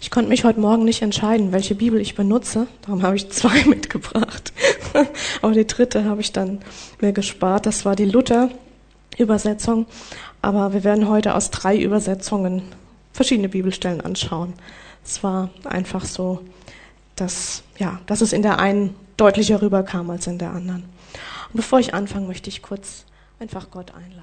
Ich konnte mich heute Morgen nicht entscheiden, welche Bibel ich benutze. Darum habe ich 2 mitgebracht. Aber die 3. habe ich dann mir gespart. Das war die Luther-Übersetzung. Aber wir werden heute aus 3 Übersetzungen verschiedene Bibelstellen anschauen. Es war einfach so, dass es in der einen deutlicher rüberkam als in der anderen. Und bevor ich anfange, möchte ich kurz einfach Gott einladen.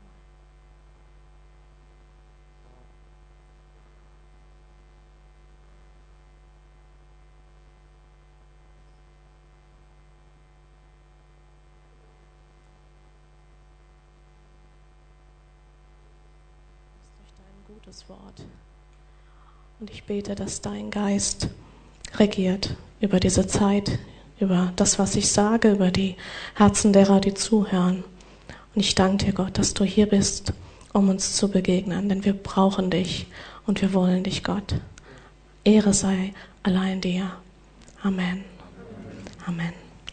Wort. Und ich bete, dass dein Geist regiert über diese Zeit, über das, was ich sage, über die Herzen derer, die zuhören. Und ich danke dir, Gott, dass du hier bist, um uns zu begegnen, denn wir brauchen dich und wir wollen dich, Gott. Ehre sei allein dir. Amen. Amen.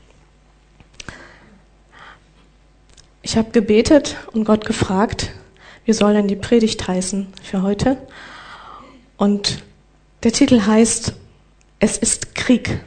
Ich habe gebetet und Gott gefragt, wie soll denn die Predigt heißen für heute? Und der Titel heißt, es ist Krieg.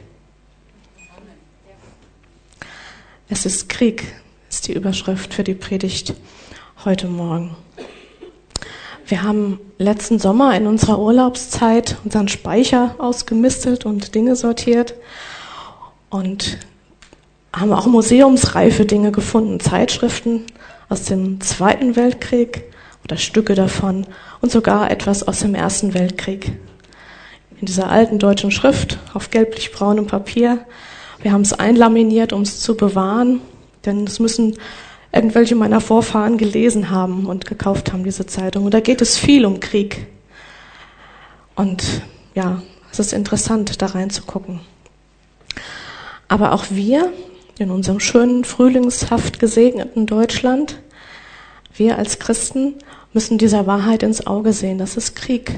Es ist Krieg, ist die Überschrift für die Predigt heute Morgen. Wir haben letzten Sommer in unserer Urlaubszeit unseren Speicher ausgemistet und Dinge sortiert und haben auch museumsreife Dinge gefunden, Zeitschriften aus dem Zweiten Weltkrieg, oder Stücke davon und sogar etwas aus dem Ersten Weltkrieg. In dieser alten deutschen Schrift auf gelblich-braunem Papier. Wir haben es einlaminiert, um es zu bewahren, denn es müssen irgendwelche meiner Vorfahren gelesen haben und gekauft haben, diese Zeitung. Und da geht es viel um Krieg. Und ja, es ist interessant, da reinzugucken. Aber auch wir in unserem schönen, frühlingshaft gesegneten Deutschland, wir als Christen müssen dieser Wahrheit ins Auge sehen, dass es Krieg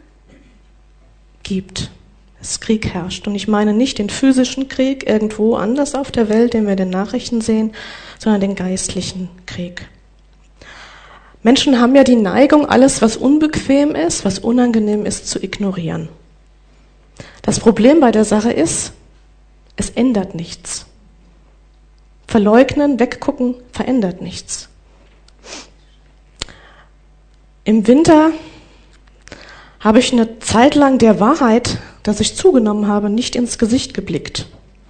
gibt, dass Krieg herrscht. Und ich meine nicht den physischen Krieg irgendwo anders auf der Welt, den wir in den Nachrichten sehen, sondern den geistlichen Krieg. Menschen haben ja die Neigung, alles, was unbequem ist, was unangenehm ist, zu ignorieren. Das Problem bei der Sache ist, es ändert nichts. Verleugnen, weggucken, verändert nichts. Im Winter habe ich eine Zeit lang der Wahrheit, dass ich zugenommen habe, nicht ins Gesicht geblickt.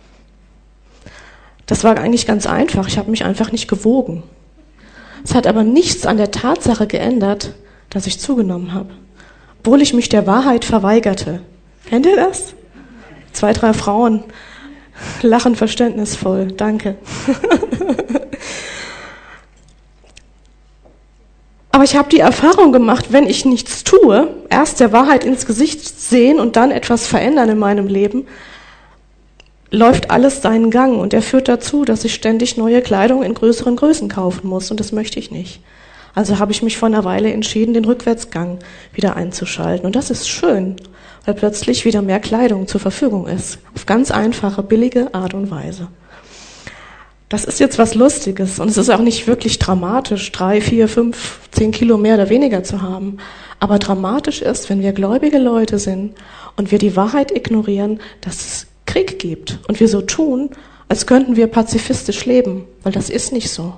Das war eigentlich ganz einfach. Ich habe mich einfach nicht gewogen. Es hat aber nichts an der Tatsache geändert, dass ich zugenommen habe, obwohl ich mich der Wahrheit verweigerte. Kennt ihr das? 2, 3 Frauen lachen verständnisvoll. Danke. Aber ich habe die Erfahrung gemacht, wenn ich nichts tue, erst der Wahrheit ins Gesicht sehen und dann etwas verändern in meinem Leben, läuft alles seinen Gang und er führt dazu, dass ich ständig neue Kleidung in größeren Größen kaufen muss und das möchte ich nicht. Also habe ich mich vor einer Weile entschieden, den Rückwärtsgang wieder einzuschalten und das ist schön, weil plötzlich wieder mehr Kleidung zur Verfügung ist, auf ganz einfache, billige Art und Weise. Das ist jetzt was Lustiges und es ist auch nicht wirklich dramatisch, 3, 4, 5, 10 Kilo mehr oder weniger zu haben. Aber dramatisch ist, wenn wir gläubige Leute sind und wir die Wahrheit ignorieren, dass es Krieg gibt und wir so tun, als könnten wir pazifistisch leben, weil das ist nicht so.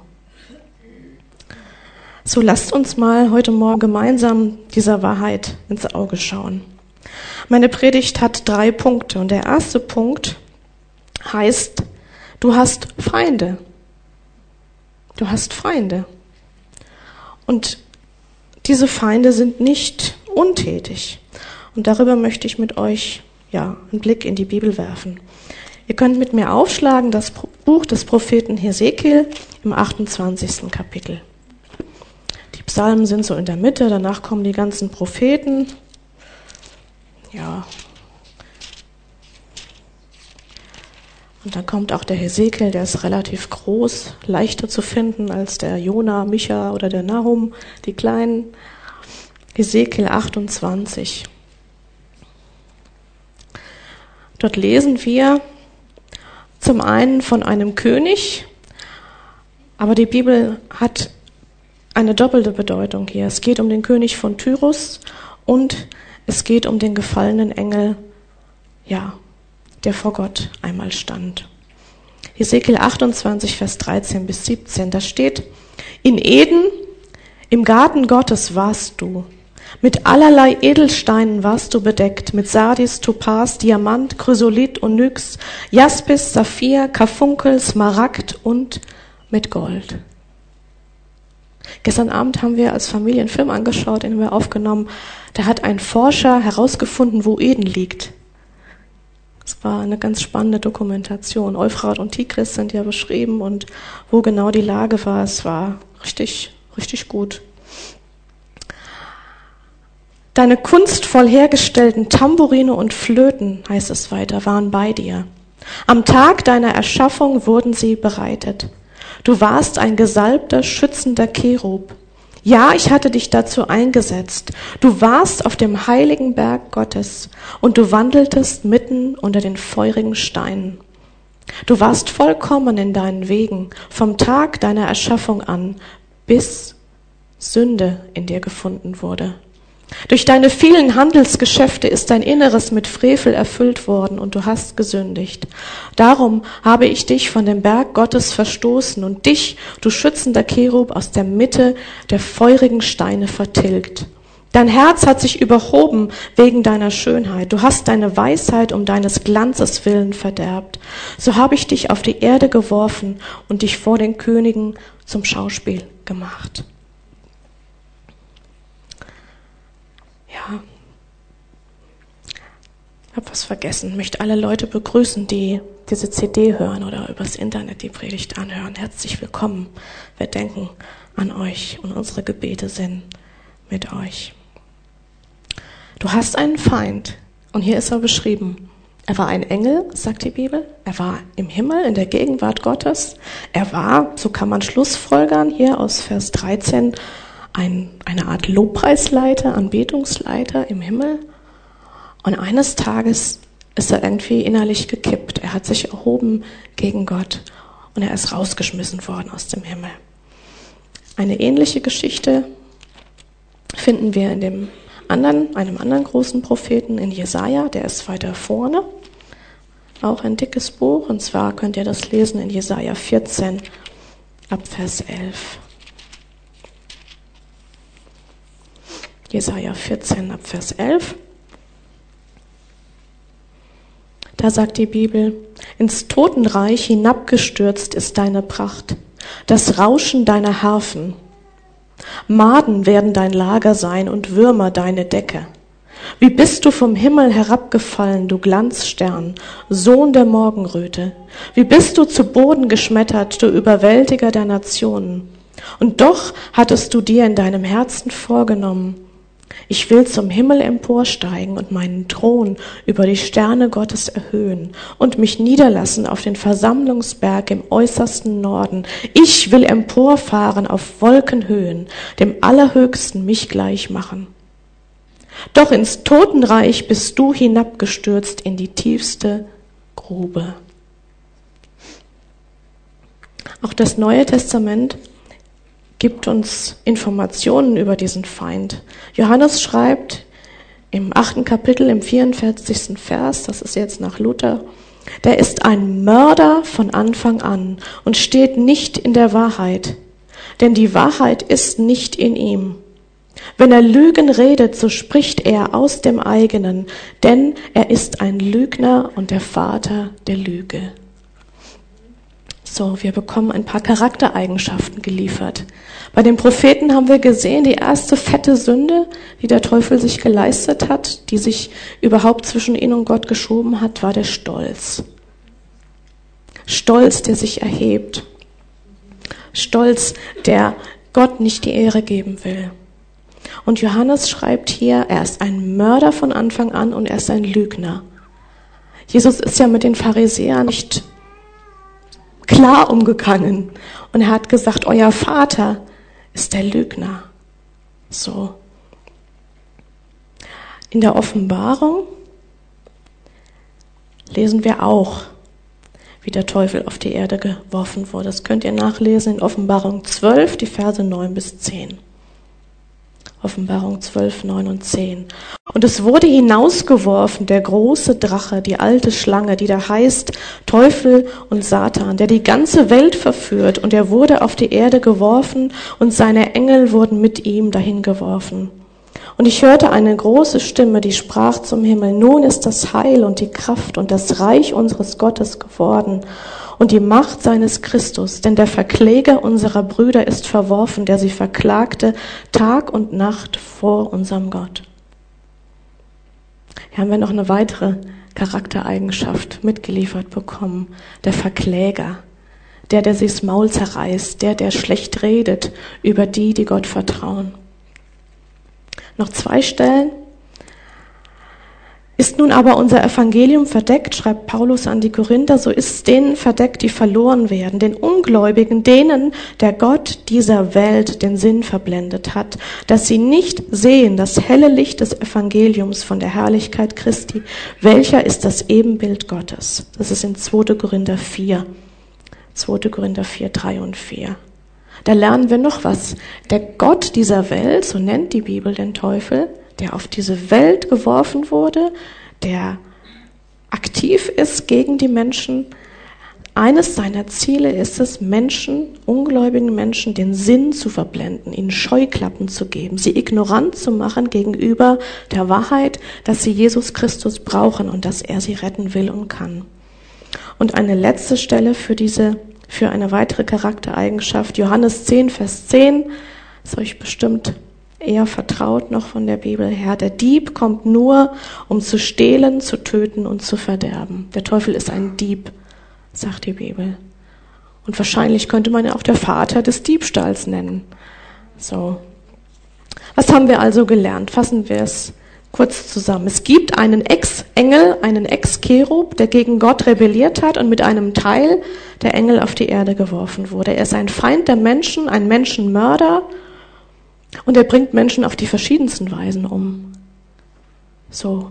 So lasst uns mal heute Morgen gemeinsam dieser Wahrheit ins Auge schauen. Meine Predigt hat 3 Punkte und der erste Punkt heißt, du hast Feinde. Du hast Feinde. Und diese Feinde sind nicht untätig. Und darüber möchte ich mit euch einen Blick in die Bibel werfen. Ihr könnt mit mir aufschlagen das Buch des Propheten Hesekiel im 28. Kapitel. Die Psalmen sind so in der Mitte, danach kommen die ganzen Propheten. Ja. Und dann kommt auch der Hesekiel, der ist relativ groß, leichter zu finden als der Jona, Micha oder der Nahum, die kleinen. Hesekiel 28. Dort lesen wir zum einen von einem König, aber die Bibel hat eine doppelte Bedeutung hier. Es geht um den König von Tyrus und Es geht um den gefallenen Engel, der vor Gott einmal stand. Hesekiel 28, Vers 13 bis 17, da steht: In Eden, im Garten Gottes warst du. Mit allerlei Edelsteinen warst du bedeckt, mit Sardis, Topaz, Diamant, Chrysolit, Onyx, Jaspis, Saphir, Karfunkel, Smaragd und mit Gold. Gestern Abend haben wir als Familie einen Film angeschaut, den wir aufgenommen. Da hat ein Forscher herausgefunden, wo Eden liegt. Es war eine ganz spannende Dokumentation. Euphrat und Tigris sind ja beschrieben und wo genau die Lage war. Es war richtig, richtig gut. Deine kunstvoll hergestellten Tamburine und Flöten, heißt es weiter, waren bei dir. Am Tag deiner Erschaffung wurden sie bereitet. Du warst ein gesalbter, schützender Cherub. Ja, ich hatte dich dazu eingesetzt. Du warst auf dem heiligen Berg Gottes und du wandeltest mitten unter den feurigen Steinen. Du warst vollkommen in deinen Wegen, vom Tag deiner Erschaffung an, bis Sünde in dir gefunden wurde. Durch deine vielen Handelsgeschäfte ist dein Inneres mit Frevel erfüllt worden und du hast gesündigt. Darum habe ich dich von dem Berg Gottes verstoßen und dich, du schützender Cherub, aus der Mitte der feurigen Steine vertilgt. Dein Herz hat sich überhoben wegen deiner Schönheit. Du hast deine Weisheit um deines Glanzes willen verderbt. So habe ich dich auf die Erde geworfen und dich vor den Königen zum Schauspiel gemacht. Ja, ich habe was vergessen. Ich möchte alle Leute begrüßen, die diese CD hören oder übers Internet die Predigt anhören. Herzlich willkommen. Wir denken an euch und unsere Gebete sind mit euch. Du hast einen Feind und hier ist er beschrieben. Er war ein Engel, sagt die Bibel. Er war im Himmel, in der Gegenwart Gottes. Er war, so kann man schlussfolgern, hier aus Vers 13, eine Art Lobpreisleiter, Anbetungsleiter im Himmel. Und eines Tages ist er irgendwie innerlich gekippt. Er hat sich erhoben gegen Gott und er ist rausgeschmissen worden aus dem Himmel. Eine ähnliche Geschichte finden wir in einem anderen großen Propheten, in Jesaja, der ist weiter vorne. Auch ein dickes Buch, und zwar könnt ihr das lesen in Jesaja 14 ab Vers 11. Jesaja 14 ab Vers 11. Da sagt die Bibel: Ins Totenreich hinabgestürzt ist deine Pracht, das Rauschen deiner Harfen. Maden werden dein Lager sein und Würmer deine Decke. Wie bist du vom Himmel herabgefallen, du Glanzstern, Sohn der Morgenröte? Wie bist du zu Boden geschmettert, du Überwältiger der Nationen? Und doch hattest du dir in deinem Herzen vorgenommen: Ich will zum Himmel emporsteigen und meinen Thron über die Sterne Gottes erhöhen und mich niederlassen auf den Versammlungsberg im äußersten Norden. Ich will emporfahren auf Wolkenhöhen, dem Allerhöchsten mich gleich machen. Doch ins Totenreich bist du hinabgestürzt in die tiefste Grube. Auch das Neue Testament gibt uns Informationen über diesen Feind. Johannes schreibt im 8. Kapitel, im 44. Vers, das ist jetzt nach Luther: Der ist ein Mörder von Anfang an und steht nicht in der Wahrheit, denn die Wahrheit ist nicht in ihm. Wenn er Lügen redet, so spricht er aus dem eigenen, denn er ist ein Lügner und der Vater der Lüge. So, wir bekommen ein paar Charaktereigenschaften geliefert. Bei den Propheten haben wir gesehen, die erste fette Sünde, die der Teufel sich geleistet hat, die sich überhaupt zwischen ihn und Gott geschoben hat, war der Stolz. Stolz, der sich erhebt. Stolz, der Gott nicht die Ehre geben will. Und Johannes schreibt hier, er ist ein Mörder von Anfang an und er ist ein Lügner. Jesus ist ja mit den Pharisäern nicht klar umgegangen. Und er hat gesagt, euer Vater ist der Lügner. So. In der Offenbarung lesen wir auch, wie der Teufel auf die Erde geworfen wurde. Das könnt ihr nachlesen in Offenbarung 12, die Verse 9 bis 10. Offenbarung 12, 9 und 10. Und es wurde hinausgeworfen, der große Drache, die alte Schlange, die da heißt Teufel und Satan, der die ganze Welt verführt. Und er wurde auf die Erde geworfen und seine Engel wurden mit ihm dahin geworfen. Und ich hörte eine große Stimme, die sprach zum Himmel: Nun ist das Heil und die Kraft und das Reich unseres Gottes geworden und die Macht seines Christus, denn der Verkläger unserer Brüder ist verworfen, der sie verklagte Tag und Nacht vor unserem Gott. Hier haben wir noch eine weitere Charaktereigenschaft mitgeliefert bekommen: der Verkläger, der sich das Maul zerreißt, der schlecht redet über die Gott vertrauen. Noch 2 Stellen. Ist nun aber unser Evangelium verdeckt, schreibt Paulus an die Korinther, so ist es denen verdeckt, die verloren werden, den Ungläubigen, denen der Gott dieser Welt den Sinn verblendet hat, dass sie nicht sehen das helle Licht des Evangeliums von der Herrlichkeit Christi, welcher ist das Ebenbild Gottes. Das ist in 2. Korinther 4, 3 und 4. Da lernen wir noch was. Der Gott dieser Welt, so nennt die Bibel den Teufel, der auf diese Welt geworfen wurde, der aktiv ist gegen die Menschen. Eines seiner Ziele ist es, Menschen, ungläubigen Menschen, den Sinn zu verblenden, ihnen Scheuklappen zu geben, sie ignorant zu machen gegenüber der Wahrheit, dass sie Jesus Christus brauchen und dass er sie retten will und kann. Und eine letzte Stelle für eine weitere Charaktereigenschaft, Johannes 10, Vers 10, ist euch bestimmt eher vertraut noch von der Bibel her. Der Dieb kommt nur, um zu stehlen, zu töten und zu verderben. Der Teufel ist ein Dieb, sagt die Bibel. Und wahrscheinlich könnte man ihn auch der Vater des Diebstahls nennen. So. Was haben wir also gelernt? Fassen wir es kurz zusammen. Es gibt einen Ex-Engel, einen Ex-Cherub, der gegen Gott rebelliert hat und mit einem Teil der Engel auf die Erde geworfen wurde. Er ist ein Feind der Menschen, ein Menschenmörder, und er bringt Menschen auf die verschiedensten Weisen um. So.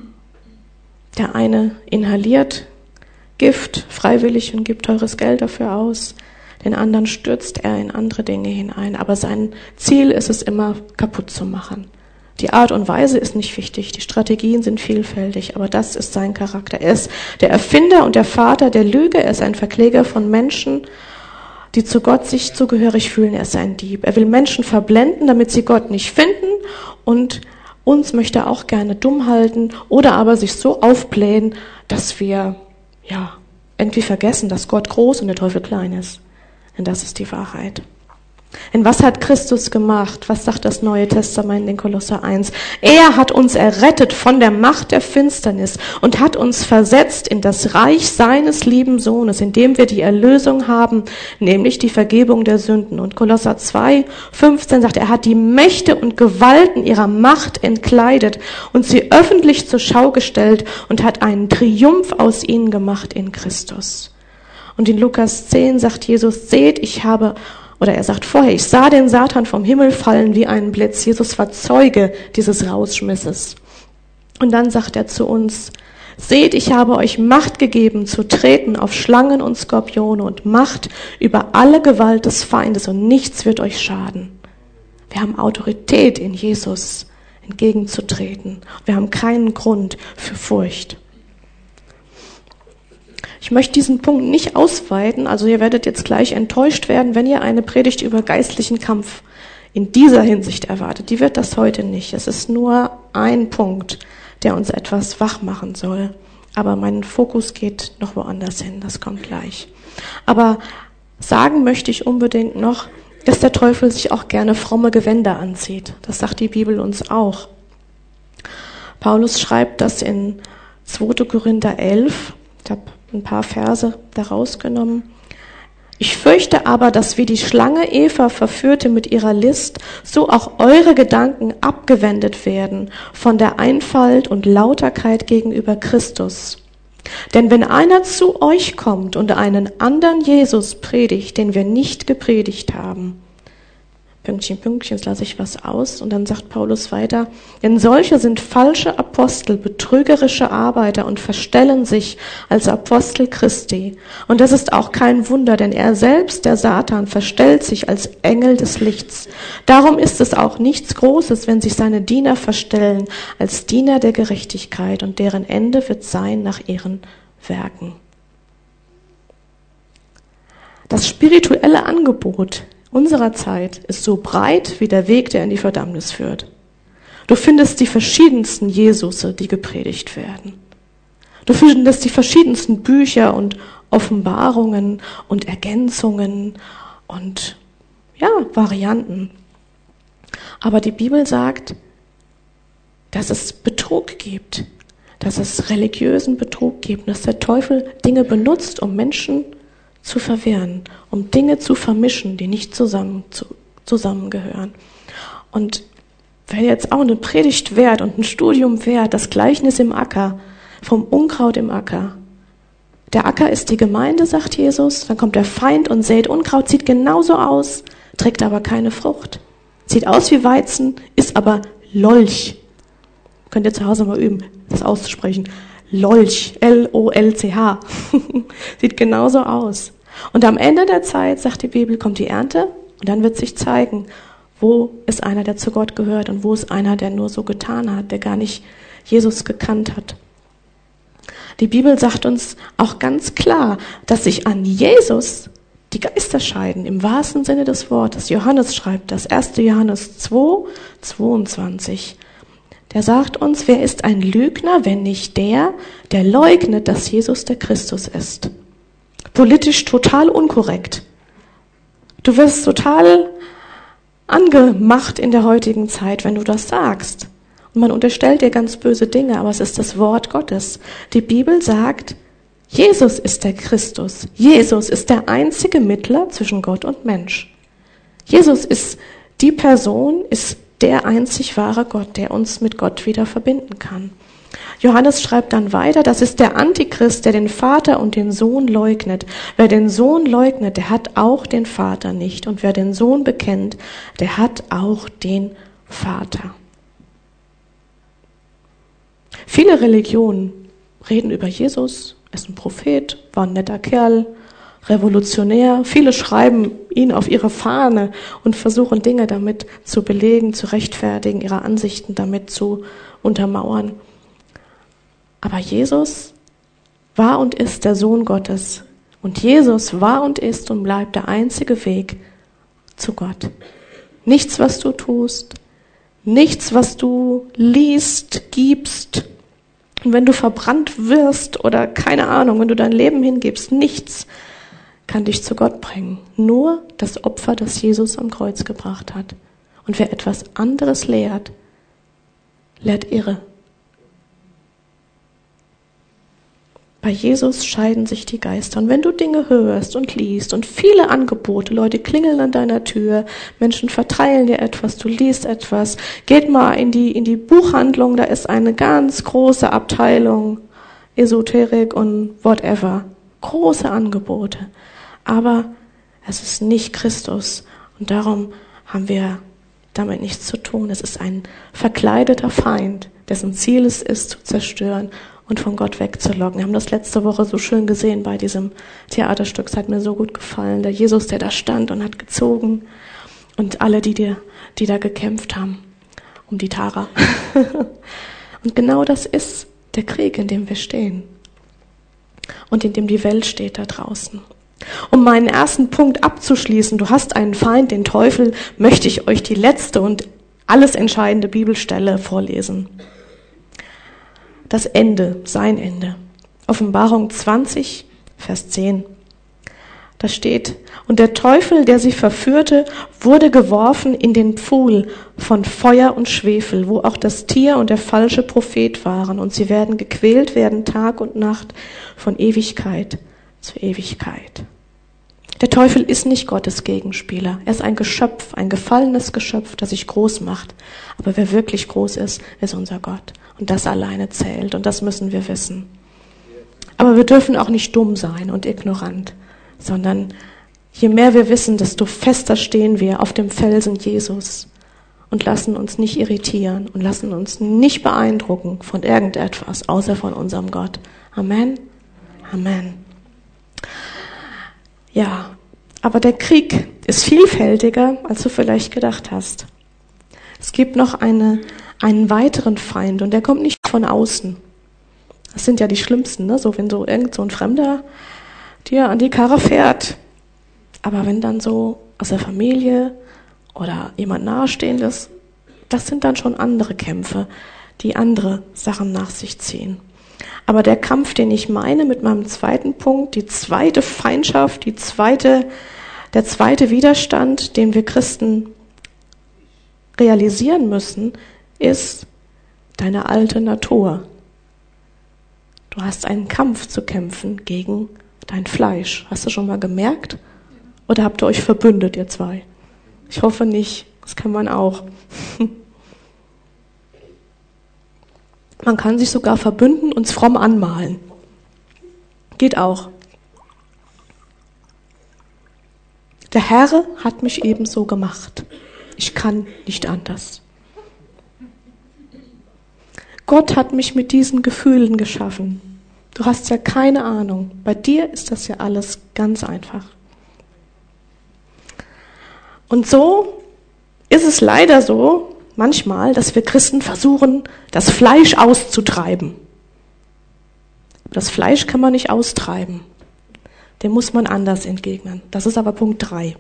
Der eine inhaliert Gift freiwillig und gibt teures Geld dafür aus. Den anderen stürzt er in andere Dinge hinein. Aber sein Ziel ist es immer, kaputt zu machen. Die Art und Weise ist nicht wichtig, die Strategien sind vielfältig, aber das ist sein Charakter. Er ist der Erfinder und der Vater der Lüge, er ist ein Verkläger von Menschen, die zu Gott sich zugehörig fühlen. Er ist ein Dieb. Er will Menschen verblenden, damit sie Gott nicht finden, und uns möchte er auch gerne dumm halten oder aber sich so aufblähen, dass wir irgendwie vergessen, dass Gott groß und der Teufel klein ist. Denn das ist die Wahrheit. Denn was hat Christus gemacht? Was sagt das Neue Testament in Kolosser 1? Er hat uns errettet von der Macht der Finsternis und hat uns versetzt in das Reich seines lieben Sohnes, in dem wir die Erlösung haben, nämlich die Vergebung der Sünden. Und Kolosser 2,15 sagt, er hat die Mächte und Gewalten ihrer Macht entkleidet und sie öffentlich zur Schau gestellt und hat einen Triumph aus ihnen gemacht in Christus. Und in Lukas 10 sagt Jesus, seht, er sagt vorher, ich sah den Satan vom Himmel fallen wie einen Blitz. Jesus war Zeuge dieses Rausschmisses. Und dann sagt er zu uns, seht, ich habe euch Macht gegeben, zu treten auf Schlangen und Skorpione und Macht über alle Gewalt des Feindes und nichts wird euch schaden. Wir haben Autorität in Jesus entgegenzutreten. Wir haben keinen Grund für Furcht. Ich möchte diesen Punkt nicht ausweiten, also ihr werdet jetzt gleich enttäuscht werden, wenn ihr eine Predigt über geistlichen Kampf in dieser Hinsicht erwartet. Die wird das heute nicht. Es ist nur ein Punkt, der uns etwas wach machen soll. Aber mein Fokus geht noch woanders hin, das kommt gleich. Aber sagen möchte ich unbedingt noch, dass der Teufel sich auch gerne fromme Gewänder anzieht. Das sagt die Bibel uns auch. Paulus schreibt das in 2. Korinther 11, ich habe ein paar Verse da rausgenommen. Ich fürchte aber, dass wie die Schlange Eva verführte mit ihrer List, so auch eure Gedanken abgewendet werden von der Einfalt und Lauterkeit gegenüber Christus. Denn wenn einer zu euch kommt und einen anderen Jesus predigt, den wir nicht gepredigt haben, Pünktchen, Pünktchen, jetzt lasse ich was aus. Und dann sagt Paulus weiter, denn solche sind falsche Apostel, betrügerische Arbeiter und verstellen sich als Apostel Christi. Und das ist auch kein Wunder, denn er selbst, der Satan, verstellt sich als Engel des Lichts. Darum ist es auch nichts Großes, wenn sich seine Diener verstellen als Diener der Gerechtigkeit, und deren Ende wird sein nach ihren Werken. Das spirituelle Angebot unserer Zeit ist so breit wie der Weg, der in die Verdammnis führt. Du findest die verschiedensten Jesusse, die gepredigt werden. Du findest die verschiedensten Bücher und Offenbarungen und Ergänzungen und Varianten. Aber die Bibel sagt, dass es Betrug gibt, dass es religiösen Betrug gibt, dass der Teufel Dinge benutzt, um Menschen zu verwirren, um Dinge zu vermischen, die nicht zusammengehören. Und wäre jetzt auch eine Predigt wert und ein Studium wert, das Gleichnis im Acker, vom Unkraut im Acker. Der Acker ist die Gemeinde, sagt Jesus, dann kommt der Feind und sät Unkraut, sieht genauso aus, trägt aber keine Frucht. Sieht aus wie Weizen, ist aber Lolch. Könnt ihr zu Hause mal üben, das auszusprechen. Lolch, L-O-L-C-H. Sieht genauso aus. Und am Ende der Zeit, sagt die Bibel, kommt die Ernte und dann wird sich zeigen, wo ist einer, der zu Gott gehört und wo ist einer, der nur so getan hat, der gar nicht Jesus gekannt hat. Die Bibel sagt uns auch ganz klar, dass sich an Jesus die Geister scheiden, im wahrsten Sinne des Wortes. Johannes schreibt das, 1. Johannes 2, 22. Der sagt uns, wer ist ein Lügner, wenn nicht der leugnet, dass Jesus der Christus ist. Politisch total unkorrekt. Du wirst total angemacht in der heutigen Zeit, wenn du das sagst. Und man unterstellt dir ganz böse Dinge, aber es ist das Wort Gottes. Die Bibel sagt, Jesus ist der Christus. Jesus ist der einzige Mittler zwischen Gott und Mensch. Jesus ist die Person, ist der einzig wahre Gott, der uns mit Gott wieder verbinden kann. Johannes schreibt dann weiter, das ist der Antichrist, der den Vater und den Sohn leugnet. Wer den Sohn leugnet, der hat auch den Vater nicht. Und wer den Sohn bekennt, der hat auch den Vater. Viele Religionen reden über Jesus, er ist ein Prophet, war ein netter Kerl, revolutionär. Viele schreiben ihn auf ihre Fahne und versuchen Dinge damit zu belegen, zu rechtfertigen, ihre Ansichten damit zu untermauern. Aber Jesus war und ist der Sohn Gottes. Und Jesus war und ist und bleibt der einzige Weg zu Gott. Nichts, was du tust, nichts, was du liest, gibst. Und wenn du verbrannt wirst oder keine Ahnung, wenn du dein Leben hingibst, nichts kann dich zu Gott bringen. Nur das Opfer, das Jesus am Kreuz gebracht hat. Und wer etwas anderes lehrt, lehrt irre. Bei Jesus scheiden sich die Geister. Und wenn du Dinge hörst und liest und viele Angebote, Leute klingeln an deiner Tür, Menschen verteilen dir etwas, du liest etwas, geht mal in die Buchhandlung, da ist eine ganz große Abteilung, Esoterik und whatever. Große Angebote. Aber es ist nicht Christus. Und darum haben wir damit nichts zu tun. Es ist ein verkleideter Feind, dessen Ziel es ist, zu zerstören und von Gott wegzulocken. Wir haben das letzte Woche so schön gesehen bei diesem Theaterstück. Es hat mir so gut gefallen. Der Jesus, der da stand und hat gezogen. Und alle, die da gekämpft haben. Um die Tara. Und genau das ist der Krieg, in dem wir stehen. Und in dem die Welt steht da draußen. Um meinen ersten Punkt abzuschließen, du hast einen Feind, den Teufel, möchte ich euch die letzte und alles entscheidende Bibelstelle vorlesen. Das Ende, sein Ende. Offenbarung 20, Vers 10. Da steht, und der Teufel, der sie verführte, wurde geworfen in den Pfuhl von Feuer und Schwefel, wo auch das Tier und der falsche Prophet waren, und sie werden gequält werden Tag und Nacht von Ewigkeit zu Ewigkeit. Der Teufel ist nicht Gottes Gegenspieler. Er ist ein Geschöpf, ein gefallenes Geschöpf, das sich groß macht. Aber wer wirklich groß ist unser Gott. Und das alleine zählt. Und das müssen wir wissen. Aber wir dürfen auch nicht dumm sein und ignorant, sondern Je mehr wir wissen, desto fester stehen wir auf dem Felsen Jesus und lassen uns nicht irritieren und lassen uns nicht beeindrucken von irgendetwas, außer von unserem Gott. Amen. Amen. Ja, aber der Krieg ist vielfältiger, als du vielleicht gedacht hast. Es gibt noch einen weiteren Feind und der kommt nicht von außen. Das sind ja die schlimmsten, ne? So wenn so irgend so ein Fremder dir an die Karre fährt. Aber wenn dann so aus der Familie oder jemand Nahestehendes, das sind dann schon andere Kämpfe, die andere Sachen nach sich ziehen. Aber der Kampf, den ich meine mit meinem zweiten Punkt, die zweite Feindschaft, der zweite Widerstand, den wir Christen realisieren müssen, ist deine alte Natur. Du hast einen Kampf zu kämpfen gegen dein Fleisch. Hast du schon mal gemerkt? Oder habt ihr euch verbündet, ihr zwei? Ich hoffe nicht. Das kann man auch. Man kann sich sogar verbünden und es fromm anmalen. Geht auch. Der Herr hat mich ebenso gemacht. Ich kann nicht anders. Gott hat mich mit diesen Gefühlen geschaffen. Du hast ja keine Ahnung. Bei dir ist das ja alles ganz einfach. Und so ist es leider so, manchmal, dass wir Christen versuchen, das Fleisch auszutreiben. Das Fleisch kann man nicht austreiben. Dem muss man anders entgegnen. Das ist aber Punkt 3.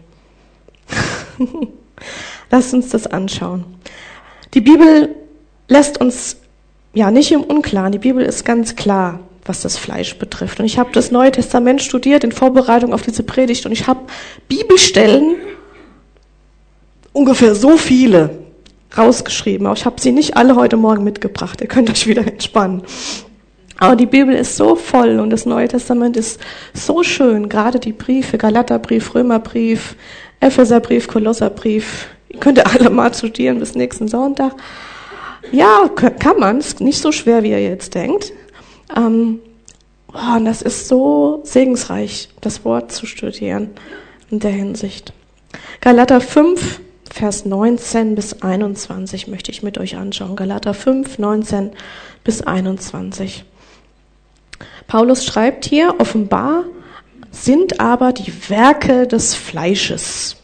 Lasst uns das anschauen. Die Bibel lässt uns ja nicht im Unklaren. Die Bibel ist ganz klar, was das Fleisch betrifft. Und ich habe das Neue Testament studiert in Vorbereitung auf diese Predigt und ich habe Bibelstellen, ungefähr so viele, rausgeschrieben. Aber ich habe sie nicht alle heute Morgen mitgebracht. Ihr könnt euch wieder entspannen. Aber die Bibel ist so voll und das Neue Testament ist so schön. Gerade die Briefe, Galaterbrief, Römerbrief, Epheserbrief, Kolosserbrief. Ihr könnt ihr alle mal studieren bis nächsten Sonntag. Ja, kann man. Ist nicht so schwer, wie ihr jetzt denkt. Und das ist so segensreich, das Wort zu studieren in der Hinsicht. Galater 5, Vers 19 bis 21 möchte ich mit euch anschauen. Galater 5, 19 bis 21. Paulus schreibt hier, offenbar sind aber die Werke des Fleisches.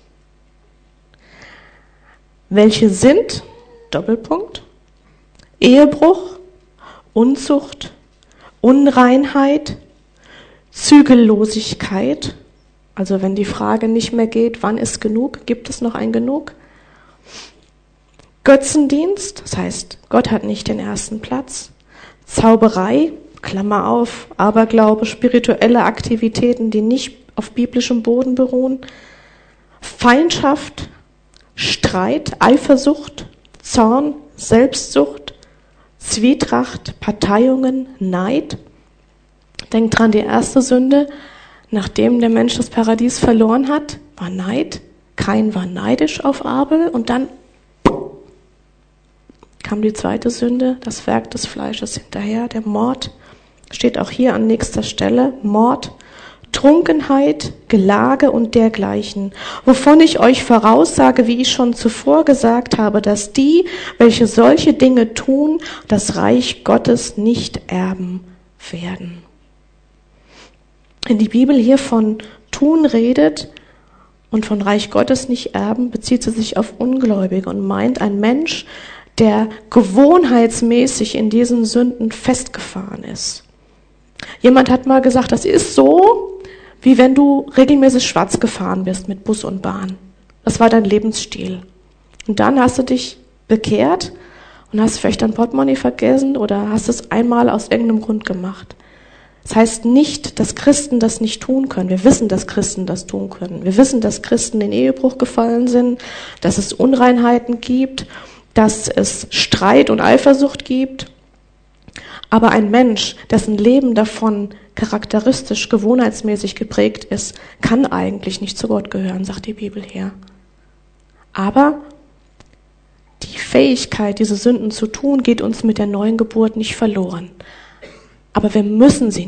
Welche sind, Doppelpunkt, Ehebruch, Unzucht, Unreinheit, Zügellosigkeit, also wenn die Frage nicht mehr geht, wann ist genug, gibt es noch ein Genug? Götzendienst, das heißt, Gott hat nicht den ersten Platz. Zauberei, Klammer auf, Aberglaube, spirituelle Aktivitäten, die nicht auf biblischem Boden beruhen. Feindschaft, Streit, Eifersucht, Zorn, Selbstsucht, Zwietracht, Parteiungen, Neid. Denkt dran, die erste Sünde, nachdem der Mensch das Paradies verloren hat, war Neid. Kain war neidisch auf Abel und dann kam die zweite Sünde, das Werk des Fleisches hinterher, der Mord. Steht auch hier an nächster Stelle, Mord, Trunkenheit, Gelage und dergleichen, wovon ich euch voraussage, wie ich schon zuvor gesagt habe, dass die, welche solche Dinge tun, das Reich Gottes nicht erben werden. Wenn die Bibel hier von tun redet und von Reich Gottes nicht erben, bezieht sie sich auf Ungläubige und meint ein Mensch, der gewohnheitsmäßig in diesen Sünden festgefahren ist. Jemand hat mal gesagt, das ist so, wie wenn du regelmäßig schwarz gefahren bist mit Bus und Bahn. Das war dein Lebensstil. Und dann hast du dich bekehrt und hast vielleicht dein Portemonnaie vergessen oder hast es einmal aus irgendeinem Grund gemacht. Das heißt nicht, dass Christen das nicht tun können. Wir wissen, dass Christen das tun können. Wir wissen, dass Christen in Ehebruch gefallen sind, dass es Unreinheiten gibt, dass es Streit und Eifersucht gibt. Aber ein Mensch, dessen Leben davon charakteristisch, gewohnheitsmäßig geprägt ist, kann eigentlich nicht zu Gott gehören, sagt die Bibel her. Aber die Fähigkeit, diese Sünden zu tun, geht uns mit der neuen Geburt nicht verloren. Aber wir müssen sie nicht mehr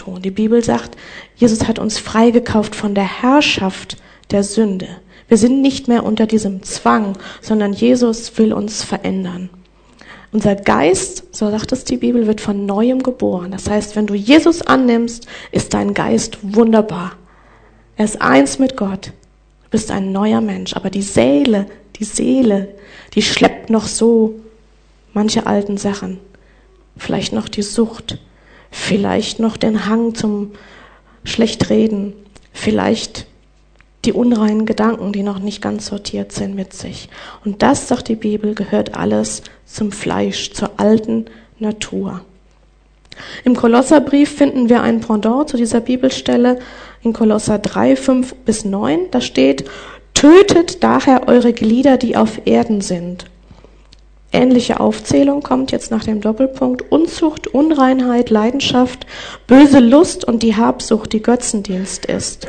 tun. Die Bibel sagt, Jesus hat uns freigekauft von der Herrschaft der Sünde. Wir sind nicht mehr unter diesem Zwang, sondern Jesus will uns verändern. Unser Geist, so sagt es die Bibel, wird von Neuem geboren. Das heißt, wenn du Jesus annimmst, ist dein Geist wunderbar. Er ist eins mit Gott. Du bist ein neuer Mensch. Aber die Seele, die schleppt noch so manche alten Sachen. Vielleicht noch die Sucht. Vielleicht noch den Hang zum Schlechtreden. Vielleicht die unreinen Gedanken, die noch nicht ganz sortiert sind mit sich. Und das, sagt die Bibel, gehört alles zum Fleisch, zur alten Natur. Im Kolosserbrief finden wir ein Pendant zu dieser Bibelstelle in Kolosser 3, 5-9. Da steht, tötet daher eure Glieder, die auf Erden sind. Ähnliche Aufzählung kommt jetzt nach dem Doppelpunkt. Unzucht, Unreinheit, Leidenschaft, böse Lust und die Habsucht, die Götzendienst ist.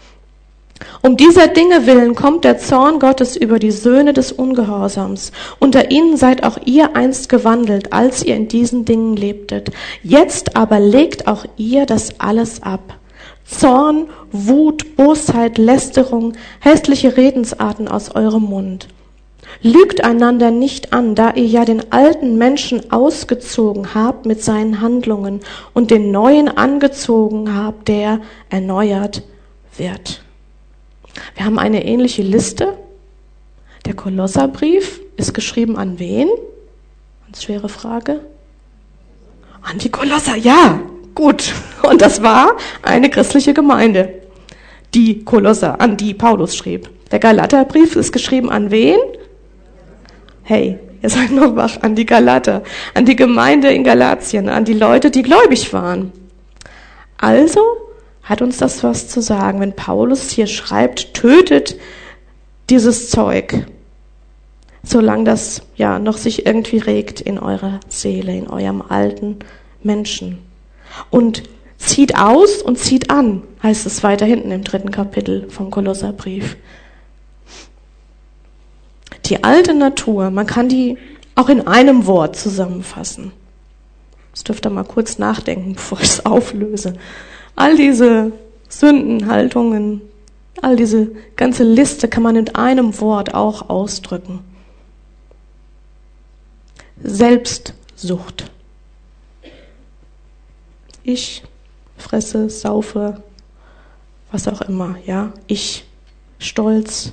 Um dieser Dinge willen kommt der Zorn Gottes über die Söhne des Ungehorsams. Unter ihnen seid auch ihr einst gewandelt, als ihr in diesen Dingen lebtet. Jetzt aber legt auch ihr das alles ab. Zorn, Wut, Bosheit, Lästerung, hässliche Redensarten aus eurem Mund. Lügt einander nicht an, da ihr ja den alten Menschen ausgezogen habt mit seinen Handlungen und den neuen angezogen habt, der erneuert wird. Wir haben eine ähnliche Liste. Der Kolosserbrief ist geschrieben an wen? Ganz schwere Frage. An die Kolosser, ja, gut. Und das war eine christliche Gemeinde, die Kolosser, an die Paulus schrieb. Der Galaterbrief ist geschrieben an wen? Hey, ihr seid noch wach, an die Galater, an die Gemeinde in Galatien, an die Leute, die gläubig waren. Also hat uns das was zu sagen, wenn Paulus hier schreibt, tötet dieses Zeug, solange das ja noch sich irgendwie regt in eurer Seele, in eurem alten Menschen. Und zieht aus und zieht an, heißt es weiter hinten im 3. Kapitel vom Kolosserbrief. Die alte Natur, man kann die auch in einem Wort zusammenfassen. Das dürft ihr mal kurz nachdenken, bevor ich es auflöse. All diese Sündenhaltungen, all diese ganze Liste kann man in einem Wort auch ausdrücken. Selbstsucht. Ich fresse, saufe, was auch immer, ja. Ich, Stolz.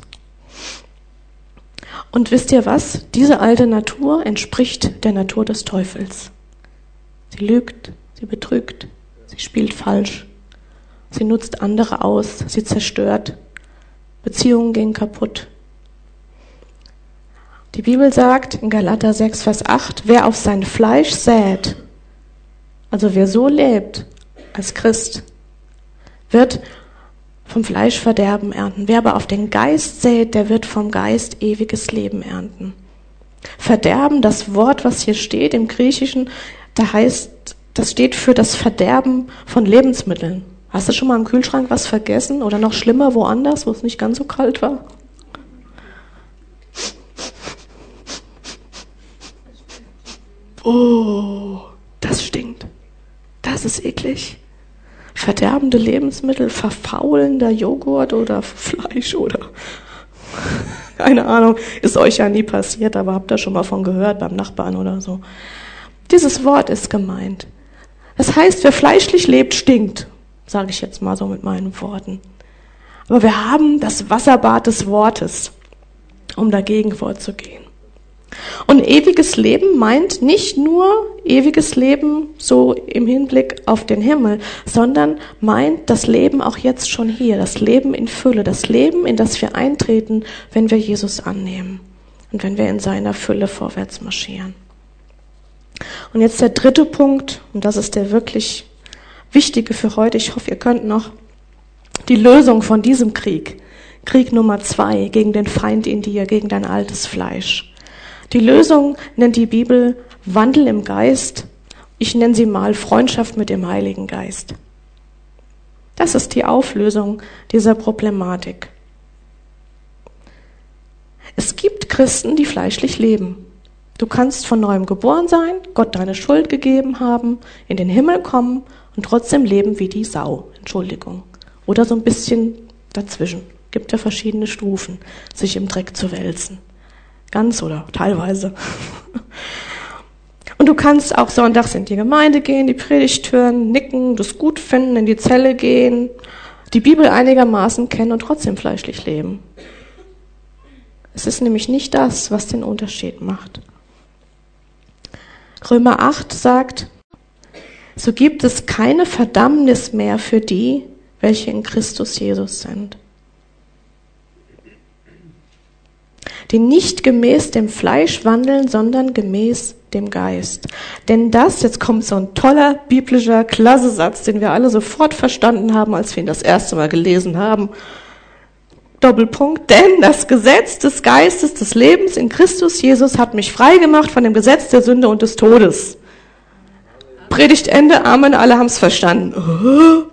Und wisst ihr was? Diese alte Natur entspricht der Natur des Teufels. Sie lügt, sie betrügt, sie spielt falsch. Sie nutzt andere aus, sie zerstört. Beziehungen gehen kaputt. Die Bibel sagt in Galater 6, Vers 8, wer auf sein Fleisch sät, also wer so lebt als Christ, wird vom Fleisch Verderben ernten. Wer aber auf den Geist sät, der wird vom Geist ewiges Leben ernten. Verderben, das Wort, was hier steht im Griechischen, das steht für das Verderben von Lebensmitteln. Hast du schon mal im Kühlschrank was vergessen oder noch schlimmer woanders, wo es nicht ganz so kalt war? Oh, das stinkt. Das ist eklig. Verderbende Lebensmittel, verfaulender Joghurt oder Fleisch oder keine Ahnung, ist euch ja nie passiert, aber habt ihr schon mal von gehört beim Nachbarn oder so. Dieses Wort ist gemeint. Das heißt, wer fleischlich lebt, stinkt. Sage ich jetzt mal so mit meinen Worten. Aber wir haben das Wasserbad des Wortes, um dagegen vorzugehen. Und ewiges Leben meint nicht nur ewiges Leben so im Hinblick auf den Himmel, sondern meint das Leben auch jetzt schon hier, das Leben in Fülle, das Leben, in das wir eintreten, wenn wir Jesus annehmen und wenn wir in seiner Fülle vorwärts marschieren. Und jetzt der dritte Punkt, und das ist der wirklich wichtige für heute. Ich hoffe, ihr könnt noch die Lösung von diesem Krieg, Krieg Nummer 2 gegen den Feind in dir, gegen dein altes Fleisch. Die Lösung nennt die Bibel Wandel im Geist. Ich nenne sie mal Freundschaft mit dem Heiligen Geist. Das ist die Auflösung dieser Problematik. Es gibt Christen, die fleischlich leben. Du kannst von neuem geboren sein, Gott deine Schuld gegeben haben, in den Himmel kommen und trotzdem leben wie die Sau, Entschuldigung. Oder so ein bisschen dazwischen. Gibt ja verschiedene Stufen, sich im Dreck zu wälzen. Ganz oder teilweise. Und du kannst auch sonntags in die Gemeinde gehen, die Predigt hören, nicken, das gut finden, in die Zelle gehen, die Bibel einigermaßen kennen und trotzdem fleischlich leben. Es ist nämlich nicht das, was den Unterschied macht. Römer 8 sagt, so gibt es keine Verdammnis mehr für die, welche in Christus Jesus sind. Die nicht gemäß dem Fleisch wandeln, sondern gemäß dem Geist. Denn das, jetzt kommt so ein toller biblischer Klasse-Satz, den wir alle sofort verstanden haben, als wir ihn das erste Mal gelesen haben. Doppelpunkt, denn das Gesetz des Geistes des Lebens in Christus Jesus hat mich frei gemacht von dem Gesetz der Sünde und des Todes. Predigt Ende, Amen, alle haben es verstanden.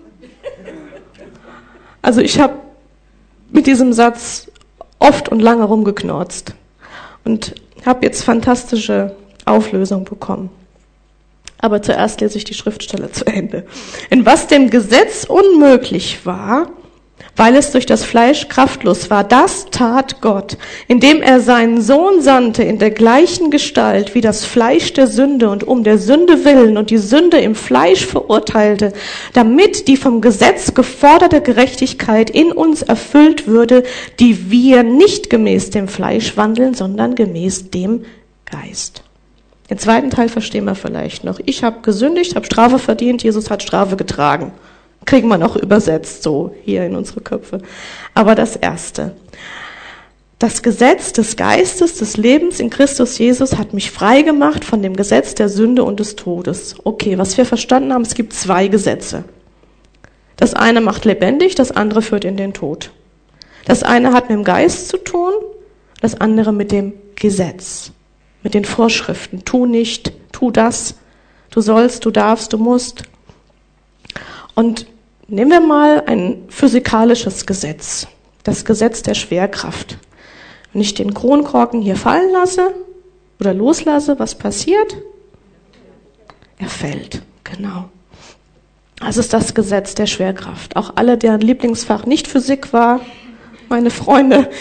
Also ich habe mit diesem Satz oft und lange rumgeknorzt und habe jetzt fantastische Auflösung bekommen. Aber zuerst lese ich die Schriftstelle zu Ende. In was dem Gesetz unmöglich war, weil es durch das Fleisch kraftlos war, das tat Gott, indem er seinen Sohn sandte in der gleichen Gestalt wie das Fleisch der Sünde und um der Sünde willen und die Sünde im Fleisch verurteilte, damit die vom Gesetz geforderte Gerechtigkeit in uns erfüllt würde, die wir nicht gemäß dem Fleisch wandeln, sondern gemäß dem Geist. Den zweiten Teil verstehen wir vielleicht noch. Ich habe gesündigt, habe Strafe verdient, Jesus hat Strafe getragen. Kriegen wir noch übersetzt so hier in unsere Köpfe. Aber das Erste. Das Gesetz des Geistes, des Lebens in Christus Jesus hat mich frei gemacht von dem Gesetz der Sünde und des Todes. Okay, was wir verstanden haben, es gibt zwei Gesetze. Das eine macht lebendig, das andere führt in den Tod. Das eine hat mit dem Geist zu tun, das andere mit dem Gesetz, mit den Vorschriften. Tu nicht, tu das, du sollst, du darfst, du musst. Und nehmen wir mal ein physikalisches Gesetz, das Gesetz der Schwerkraft. Wenn ich den Kronkorken hier fallen lasse oder loslasse, was passiert? Er fällt, genau. Das ist das Gesetz der Schwerkraft. Auch alle, deren Lieblingsfach nicht Physik war, meine Freunde,